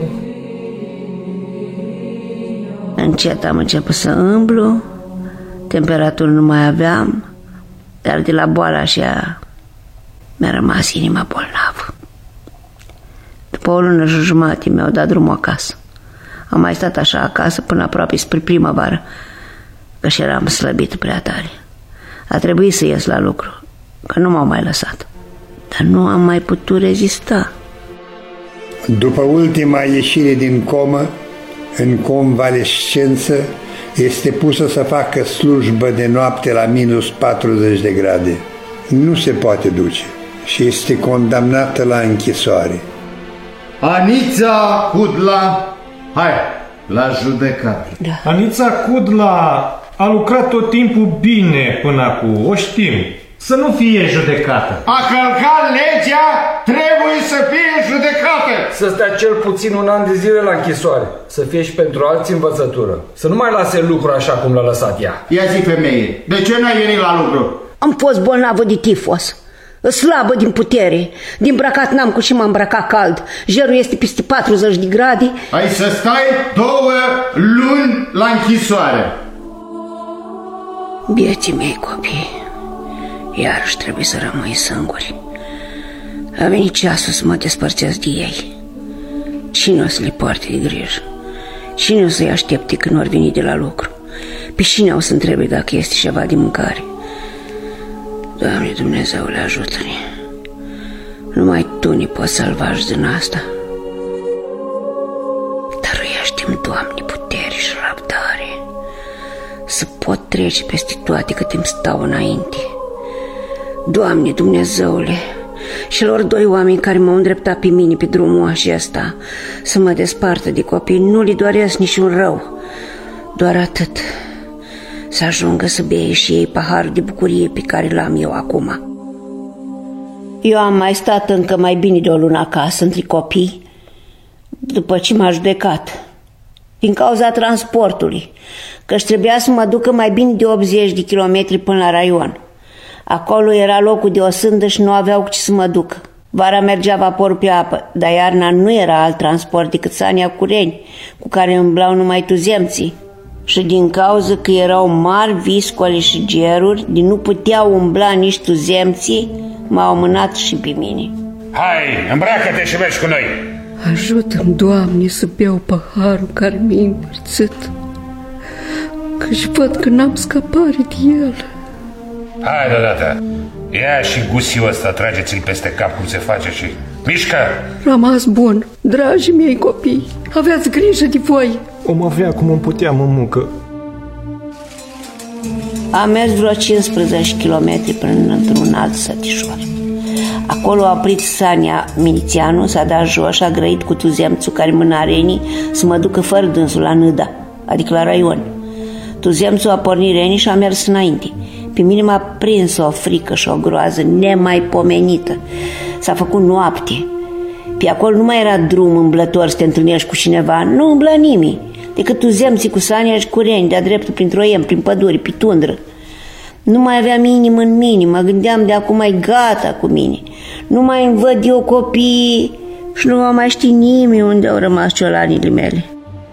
Încet am început să îmblu, temperatură nu mai aveam, dar de la boala așa mi-a rămas inima bolnavă. După o lună și jumătate mi-au dat drumul acasă. Am mai stat așa acasă până aproape spre primăvară, că și eram slăbit prea tare. A trebuit să ies la lucru, că nu m-au mai lăsat. dar nu am mai putut rezista. După ultima ieșire din comă, în convalescență, este pusă să facă slujbă de noapte la minus 40 de grade. Nu se poate duce și este condamnată la închisoare. Anița Cudla, hai, la judecată. Da. Anița Cudla a lucrat tot timpul bine până acum, o știm. Să nu fie judecată. A călcat legea, trebuie să fie judecată. Să stea cel puțin 1 an de zile la închisoare. Să fie și pentru alții învățătură. Să nu mai lase lucru așa cum l-a lăsat ea. Ia zi, femeie, de ce n-ai venit la lucru? Am fost bolnavă de tifos, slabă din putere. Din îmbrăcat n-am cu și m-am îmbrăcat cald. Jerul este peste 40 de grade. Ai să stai 2 luni la închisoare. Bieții mei copii, iarăși trebuie să rămâi singuri. A venit ceasul să mă despărțesc de ei. Cine o să le poarte de grijă? Cine o să-i aștepte când vor veni de la lucru? Pe cine o să întrebe dacă este ceva de mâncare? Doamne Dumnezeule, ajută-ne! Numai Tu ne poți salva și din asta. Dăruiește-mi, Doamne, putere și răbdare să pot trece peste toate cât îmi stau înainte. Doamne Dumnezeule, celor 2 oameni care m-au îndreptat pe mine pe drumul acesta să mă despartă de copii, nu le doresc niciun rău, doar atât, să ajungă să beie și ei paharul de bucurie pe care l-am eu acum. Eu am mai stat încă mai bine de o lună acasă între copii după ce m-a judecat, din cauza transportului, că-și trebuia să mă ducă mai bine de 80 de kilometri până la raion. Acolo era locul de o sândă și nu aveau cu ce să mă ducă. Vara mergea vaporul pe apă, dar iarna nu era alt transport decât sania cureni, cu care îmblau numai tuzemții. Și din cauza că erau mari viscole și geruri, de nu puteau umbla nici tuzemții, m-au mânat și pe mine. Hai, îmbracă-te și mergi cu noi! Ajută-mi, Doamne, să beau paharul care mi-e împărțit, că-și văd că n-am scăpare de el. Hai deodată, ia și gusiul ăsta, trageți-l peste cap cum se face și mișcă! Rămas bun, dragii mei copii, aveați grijă de voi. Om avea cum îmi puteam în muncă. Am mers vreo 15 kilometri până într-un alt sătișor. Acolo a oprit sania milițianul, s-a dat jos și a grăit cu tuzemțul care mâna renii să mă ducă fără dânsul la Nâda, adică la raion. Tuzemțul a pornit renii și a mers înainte. Pe mine m-a prins o frică și o groază nemaipomenită. S-a făcut noapte. Pe acolo nu mai era drum îmblător să te întâlnești cu cineva, nu îmblă nimeni, decât tuzemții cu sania și cu reni, de-a dreptul prin Troiem, prin păduri, pe tundră. Nu mai aveam inimă în mine, mă gândeam de acum e gata cu mine. Nu mai îmi văd eu copiii și nu mai știe nimeni unde au rămas ciolanile mele.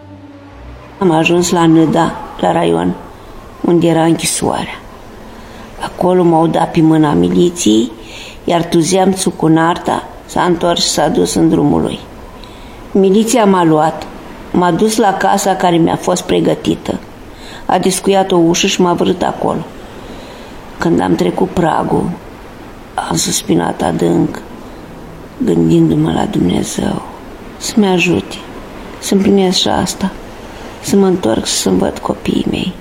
Am ajuns la Nâda, la raion, unde era închisoarea. Acolo m-au dat pe mâna miliției, iar tuzemțul cu narta s-a întors și s-a dus în drumul lui. Miliția m-a luat, m-a dus la casa care mi-a fost pregătită. A descuiat o ușă și m-a vrut acolo. Când am trecut pragul, am suspinat adânc, gândindu-mă la Dumnezeu să-mi ajute, să împlinesc și asta, să mă întorc și să-mi văd copiii mei.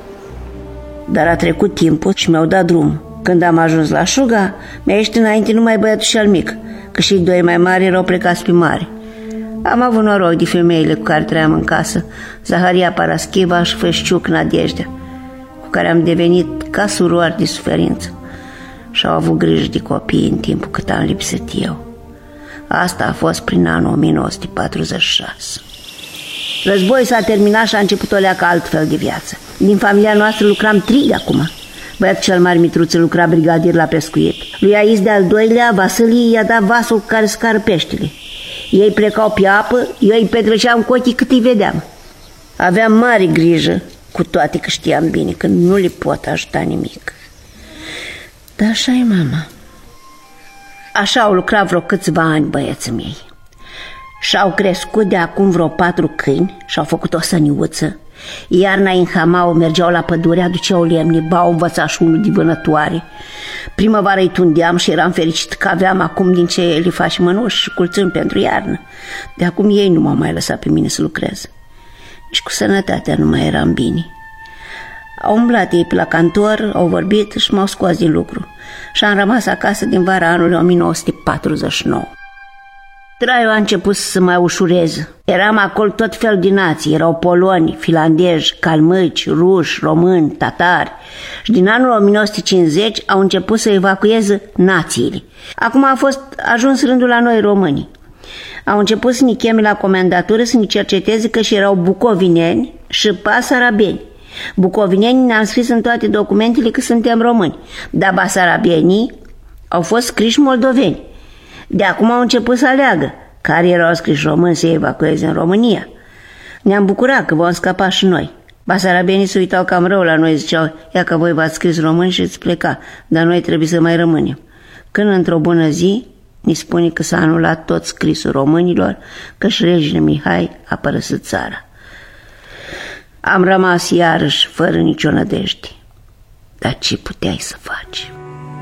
Dar a trecut timpul și mi-au dat drumul. Când am ajuns la Șuga, mi-a ieșit înainte numai băiatul cel mic, că și 2 mai mari erau plecați pe mare. Am avut noroc de femeile cu care trăiam în casă, Zaharia Paraschiva și Fășciuc Nadejdea, cu care am devenit ca surori de suferință și au avut grijă de copii în timpul cât am lipsit eu. Asta a fost prin anul 1946. Războiul s-a terminat și a început o leacă altfel de viață. Din familia noastră lucram 3 acum. Băiatul cel mare Mitruță lucra brigadier la pescuit. Lui Ais de-al 2-lea, Vasilie, i-a dat vasul cu care scară peștele. Ei plecau pe apă, eu îi petreceam cu ochii cât îi vedeam. Aveam mare grijă, cu toate că știam bine că nu le pot ajuta nimic. Dar așa e mama. Așa au lucrat vreo câțiva ani băieții mei. Și-au crescut de acum vreo 4 câini și-au făcut o săniuță. Iarna în hamau mergeau la pădure, aduceau lemne, bau învăța și unul de vânătoare. Primăvara îi tundeam și eram fericit că aveam acum din ce le faci mănuși și culțâni pentru iarnă. De acum ei nu m-au mai lăsat pe mine să lucrez. Și cu sănătatea nu mai eram bine. Au umblat ei pe la cantor, au vorbit și m-au scos din lucru. Și am rămas acasă din vara anului 1949. Traiul a început să se mai ușureze. Eram acolo tot fel de nații. Erau poloni, finlandezi, calmâci, ruși, români, tatari. Și din anul 1950 au început să evacueze națiile. Acum a ajuns rândul la noi românii. Au început să ne cheme la comendatură să ne cerceteze că și erau bucovineni și basarabeni. Bucovinenii ne-am scris în toate documentele că suntem români, dar basarabienii au fost scriși moldoveni. De acum au început să aleagă care erau scriși români să evacueze în România. Ne-am bucurat că vom scăpa și noi. Basarabienii se uitau cam rău la noi, ziceau, ia că voi v-ați scris români și îți pleca, dar noi trebuie să mai rămânem. Când într-o bună zi ni spune că s-a anulat tot scrisul românilor, că și regele Mihai a părăsit țara. Am rămas iarăși fără nicio nădejde. Dar ce puteai să faci?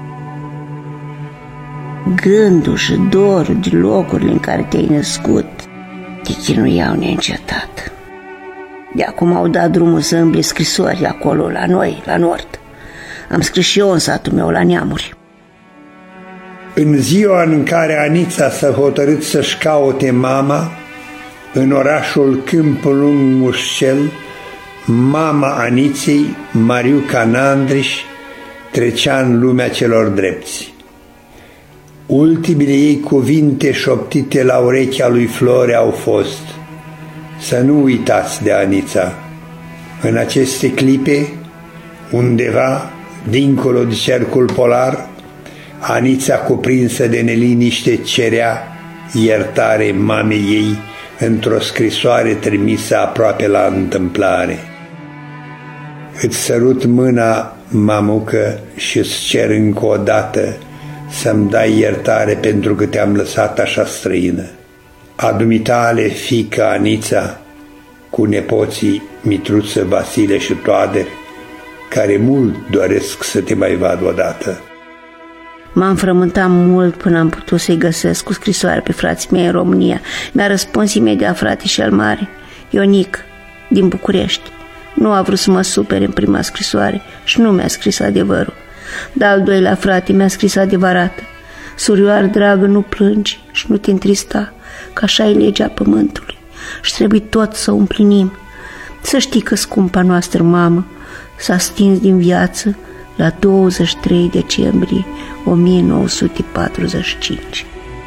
Gândul și dorul de locurile în care te-ai născut te chinuiau neîncetat. De acum au dat drumul să îmbli scrisori acolo la noi, la nord. Am scris și eu în satul meu la Neamuri. În ziua în care Anița s-a hotărât să-și caute mama, în orașul Câmpul Lung Mușcel, mama Aniței, Mariuca Nandriș, trecea în lumea celor drepți. Ultimele ei cuvinte șoptite la urechea lui Flore au fost: să nu uitați de Anița. În aceste clipe, undeva, dincolo de cercul polar, Anița, cuprinsă de neliniște, cerea iertare mamei ei într-o scrisoare trimisă aproape la întâmplare. Îți sărut mâna, mamucă, și îți cer încă o dată să-mi dai iertare pentru că te-am lăsat așa străină. A dumitale, fiică Anița, cu nepoții Mitruță, Vasile și Toader, care mult doresc să te mai vad odată. M-am frământat mult până am putut să-i găsesc cu scrisoare pe frații mei în România. Mi-a răspuns imediat frate cel mare, Ionic, din București. Nu a vrut să mă supere în prima scrisoare și nu mi-a scris adevărul. Dar al doilea frate mi-a scris adevărată: surioară dragă, nu plângi și nu te întrista, că așa e legea pământului și trebuie tot să o împlinim. Să știi că scumpa noastră mamă s-a stins din viață la 23 decembrie 1945.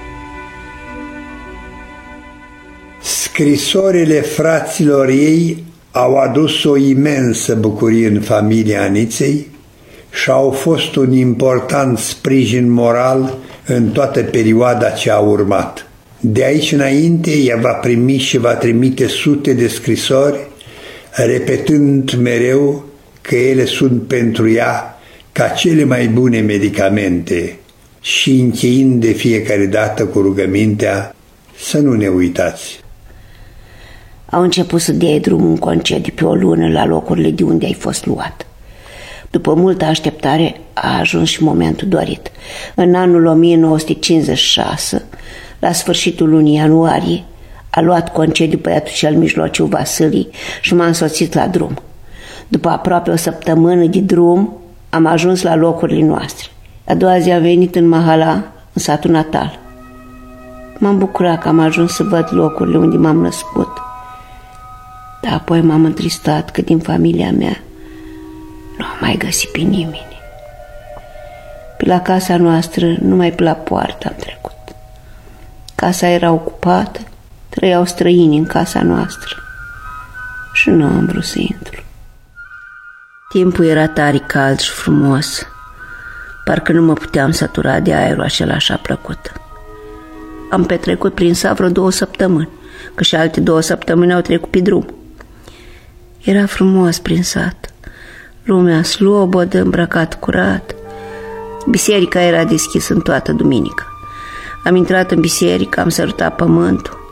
Scrisorile fraților ei au adus o imensă bucurie în familia Aniței și au fost un important sprijin moral în toată perioada ce a urmat. De aici înainte, ea va primi și va trimite sute de scrisori, repetând mereu că ele sunt pentru ea ca cele mai bune medicamente și încheind de fiecare dată cu rugămintea: să nu ne uitați. Au început să dea drumul în concediu pe o lună la locurile de unde ai fost luat. După multă așteptare a ajuns și momentul dorit. În anul 1956, la sfârșitul lunii ianuarie, a luat concediu băiatul cel mijlociu Vasili și m-a însoțit la drum. După aproape o săptămână de drum, am ajuns la locurile noastre. A doua zi am venit în Mahala, în satul natal. M-am bucurat că am ajuns să văd locurile unde m-am născut. Dar apoi m-am întristat că din familia mea nu am mai găsit pe nimeni. Pe la casa noastră, numai pe la poartă am trecut. Casa era ocupată, trăiau străini în casa noastră și nu am vrut să intru. Timpul era tare cald și frumos, parcă nu mă puteam sătura de aerul acela așa plăcut. Am petrecut prin sat vreo 2 săptămâni, că și alte 2 săptămâni au trecut pe drum. Era frumos prin sat, lumea slobodă, îmbrăcat curat. Biserica era deschisă în toată duminica. Am intrat în biserică, am sărutat pământul,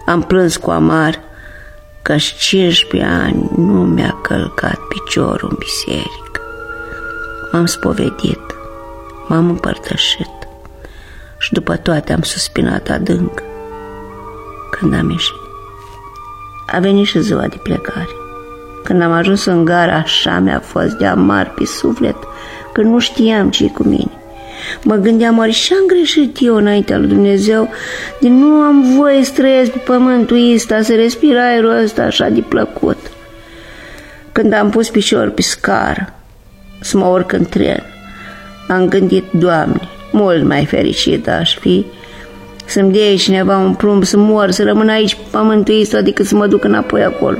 Am plâns cu amar că-și 15 ani nu mi-a călcat piciorul în biserică. M-am spovedit, m-am împărtășit și după toate am suspinat adânc. Când am ieșit, a venit și ziua de plecare. Când am ajuns în gara, așa mi-a fost de amar pe suflet că nu știam ce-i cu mine. Mă gândeam, oare și-am greșit eu înaintea lui Dumnezeu de nu am voie să trăiesc pe pământul ăsta, să respir aerul ăsta așa de plăcut. Când am pus picior pe scară să mă urc în tren, am gândit, Doamne, mult mai fericită aș fi să-mi dea cineva un plumb să mor, să rămân aici pe pământul ăsta decât să mă duc înapoi acolo.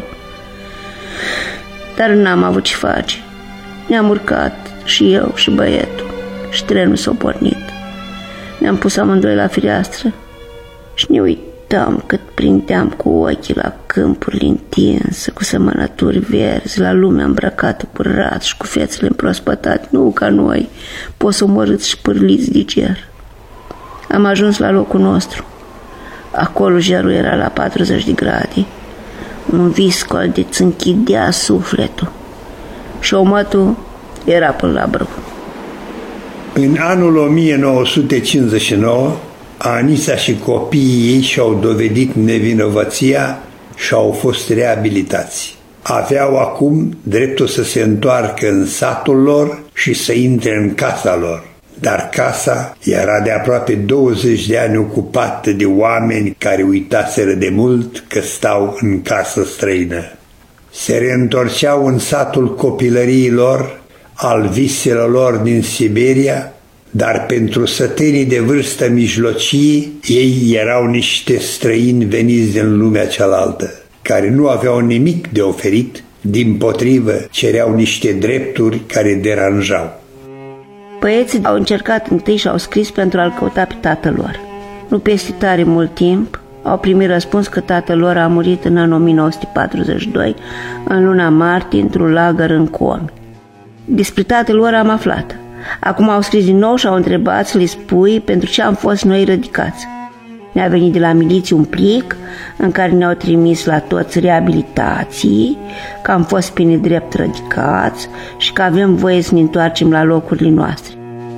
Dar n-am avut ce face. Ne-am urcat și eu și băietul și trenul s-a pornit. Ne-am pus amândoi la fereastră și ne uitam cât prindeam cu ochii la câmpurile întinse, cu sămănături verzi, la lumea îmbrăcată curat și cu fețele împrospătate, nu ca noi, posomorâți și pârliți de ger. Am ajuns la locul nostru. Acolo jarul era la 40 de grade. Un viscol de ți închidea sufletul și omătul era până la brâu. În anul 1959, Anisa și copiii ei și-au dovedit nevinovăția și au fost reabilitați. Aveau acum dreptul să se întoarcă în satul lor și să intre în casa lor. Dar casa era de aproape 20 de ani ocupată de oameni care uitaseră de mult că stau în casă străină. Se reîntorceau în satul copilăriei lor, al viselor lor din Siberia, dar pentru sătenii de vârstă mijlocie, ei erau niște străini veniți din lumea cealaltă, care nu aveau nimic de oferit, dimpotrivă cereau niște drepturi care deranjau. Băieții au încercat întâi și au scris pentru a-l căuta pe tatăl lor. Nu peste tare mult timp au primit răspuns că tatăl lor a murit în anul 1942, în luna martie, într-un lagăr în Comi. Despre tatăl lor am aflat. Acum au scris din nou și au întrebat să le spui pentru ce am fost noi rădicați. Ne-a venit de la miliție un plic în care ne-au trimis la toți reabilitații, că am fost pe nedrept rădicați și că avem voie să ne întoarcem la locurile noastre.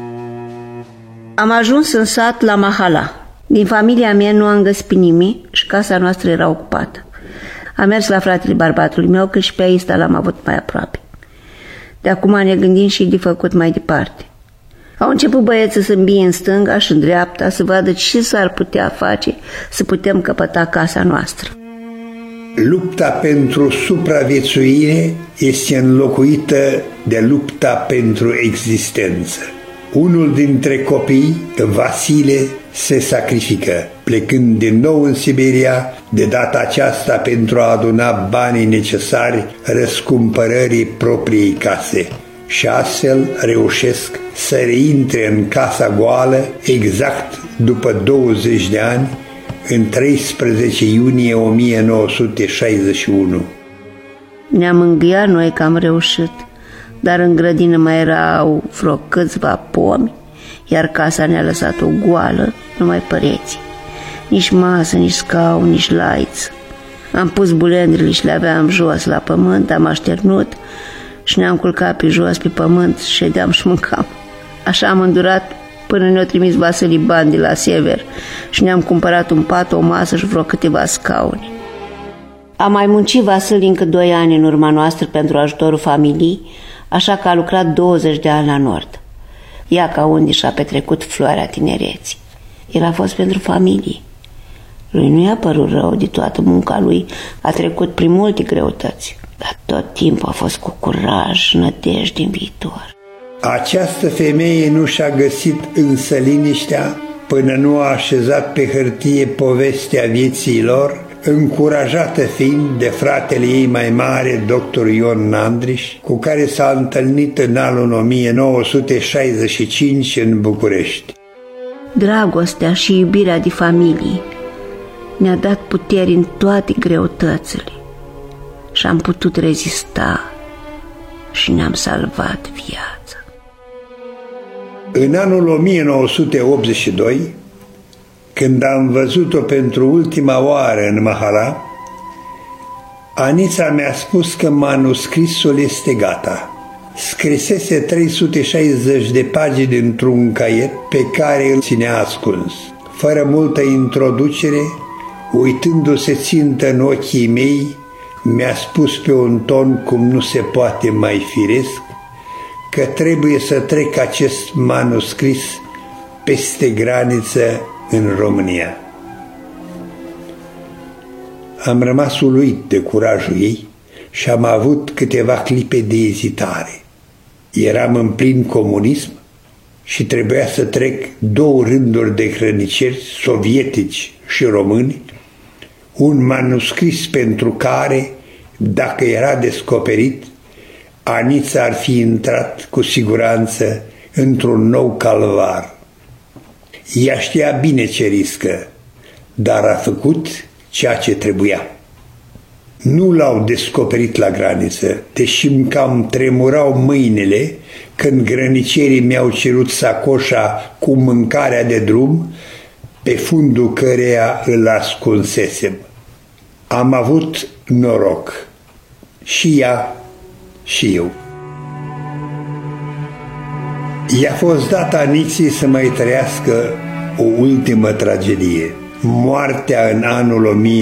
Am ajuns în sat la Mahala. Din familia mea nu am găsit pe nimeni și casa noastră era ocupată. Am mers la fratele bărbatului meu, că și pe ăsta l-am avut mai aproape. De acum ne gândim și de făcut mai departe. Au început băieții să îmbie în stânga și în dreapta să vadă ce s-ar putea face să putem căpăta casa noastră. Lupta pentru supraviețuire este înlocuită de lupta pentru existență. Unul dintre copii, Vasile, se sacrifică, plecând din nou în Siberia, de data aceasta pentru a aduna banii necesari răscumpărării propriei case. Și astfel reușesc să reintre în casa goală exact după 20 de ani, în 13 iunie 1961. Ne-am îngâiat noi că am reușit, dar în grădină mai erau vreo câțiva pomi, iar casa ne-a lăsat-o goală, numai păreți. Nici masă, nici scaun, nici laiță. Am pus bulendrile și le aveam jos la pământ, am așternut și ne-am culcat pe jos pe pământ și ședeam și mâncam. Așa am îndurat până ne-a trimis Vasile bani de la Sever și ne-am cumpărat un pat, o masă și vreo câteva scaune. A mai muncit Vasile încă 2 ani în urma noastră pentru ajutorul familiei, așa că a lucrat 20 de ani la Nord. Ia ca unde și-a petrecut floarea tinereții. El a fost pentru familie. Lui nu i-a părut rău de toată munca lui, a trecut prin multe greutăți, dar tot timpul a fost cu curaj și nădejde în viitor. Această femeie nu și-a găsit însă liniștea până nu a așezat pe hârtie povestea vieții lor, încurajată fiind de fratele ei mai mare, dr. Ion Nandriș, cu care s-a întâlnit în anul 1965 în București. Dragostea și iubirea de familie ne-a dat puteri în toate greutățile și am putut rezista și ne-am salvat viața. În anul 1982, Când am văzut-o pentru ultima oară în Mahala, Anița mi-a spus că manuscrisul este gata. Scrisese 360 de pagini într-un caiet pe care îl ținea ascuns. Fără multă introducere, uitându-se țintă în ochii mei, mi-a spus pe un ton cum nu se poate mai firesc că trebuie să trec acest manuscris peste graniță în România. Am rămas uluit de curajul ei și am avut câteva clipe de ezitare. Eram în plin comunism și trebuia să trec 2 rânduri de hrăniceri sovietici și români, un manuscris pentru care, dacă era descoperit, Anița ar fi intrat cu siguranță într-un nou calvar. Ea știa bine ce riscă, dar a făcut ceea ce trebuia. Nu l-au descoperit la graniță, deși îmi cam tremurau mâinile când grănicerii mi-au cerut sacoșa cu mâncarea de drum, pe fundul căreia îl ascunsesem. Am avut noroc, și ea și eu. I-a fost dat Aniții să mai trăiască o ultimă tragedie. Moartea în anul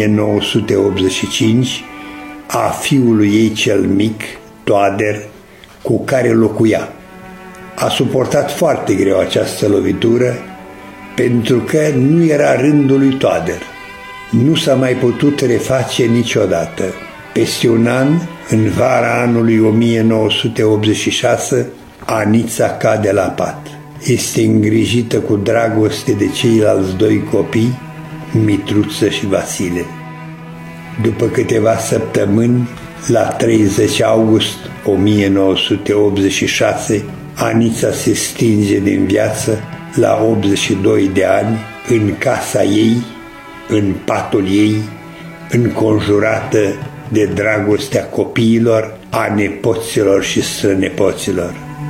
1985 a fiului ei cel mic, Toader, cu care locuia. A suportat foarte greu această lovitură pentru că nu era rândul lui Toader. Nu s-a mai putut reface niciodată. Peste un an, în vara anului 1986, Anița cade la pat. Este îngrijită cu dragoste de ceilalți 2 copii, Mitruță și Vasile. După câteva săptămâni, la 30 august 1986, Anița se stinge din viață la 82 de ani, în casa ei, în patul ei, înconjurată de dragostea copiilor, a nepoților și strănepoților.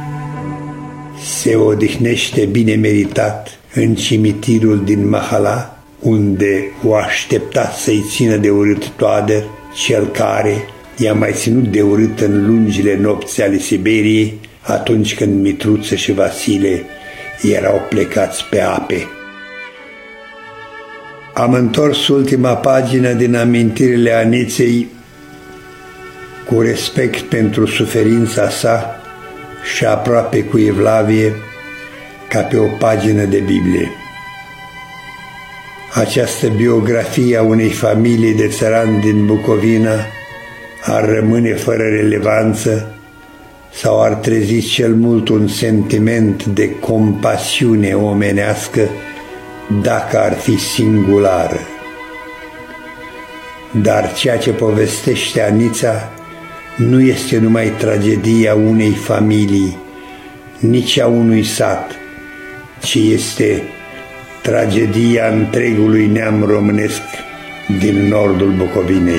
Se odihnește bine meritat în cimitirul din Mahala, unde o aștepta să-i țină de urât Toader, cel care i-a mai ținut de urât în lungile nopți ale Siberiei, atunci când Mitruță și Vasile erau plecați pe ape. Am întors ultima pagină din amintirile Aniței cu respect pentru suferința sa și aproape cu evlavie, ca pe o pagină de Biblie. Această biografie a unei familii de țărani din Bucovina ar rămâne fără relevanță sau ar trezi cel mult un sentiment de compasiune omenească dacă ar fi singulară. Dar ceea ce povestește Anița nu este numai tragedia unei familii, nici a unui sat, ci este tragedia întregului neam românesc din nordul Bucovinei.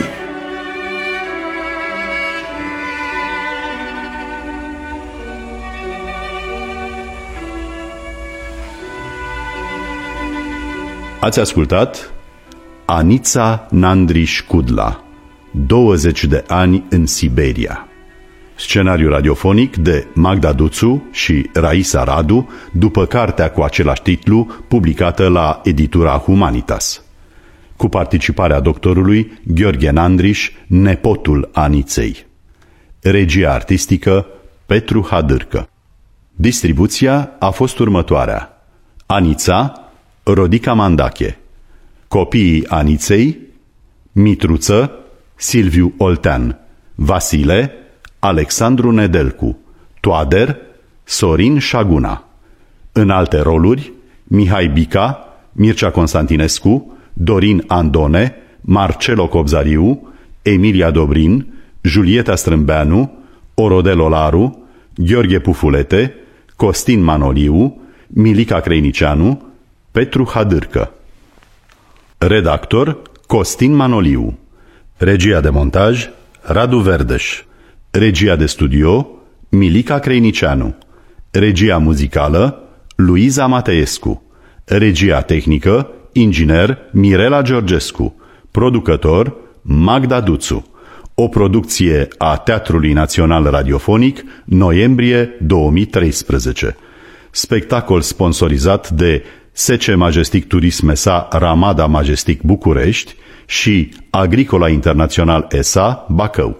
Ați ascultat Anița Nandriș Kudla, 20 de ani în Siberia. Scenariu radiofonic de Magda Duțu și Raisa Radu, după cartea cu același titlu, publicată la editura Humanitas, cu participarea doctorului Gheorghe Nandriș, nepotul Aniței. Regia artistică Petru Hadârcă. Distribuția a fost următoarea: Anița, Rodica Mandache. Copiii Aniței: Mitruță, Silviu Oltean. Vasile, Alexandru Nedelcu. Toader, Sorin Șaguna. În alte roluri: Mihai Bica, Mircea Constantinescu, Dorin Andone, Marcelo Cobzariu, Emilia Dobrin, Julieta Strâmbeanu, Orodel Olaru, Gheorghe Pufulete, Costin Manoliu, Milica Creinicianu, Petru Hadârcă. Redactor Costin Manoliu. Regia de montaj Radu Verdeș. Regia de studio Milica Creinicianu. Regia muzicală Luiza Mateescu. Regia tehnică inginer Mirela Georgescu, producător Magda Duțu. O producție a Teatrului Național Radiofonic, noiembrie 2013. Spectacol sponsorizat de SC Majestic Turisme SA Ramada Majestic București și Agricola Internațional SA Bacău.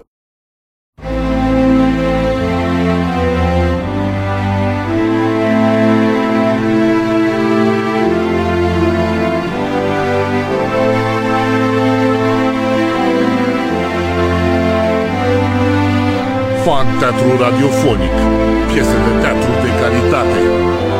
Fan Teatru Radiofonic. Piese de teatru de calitate.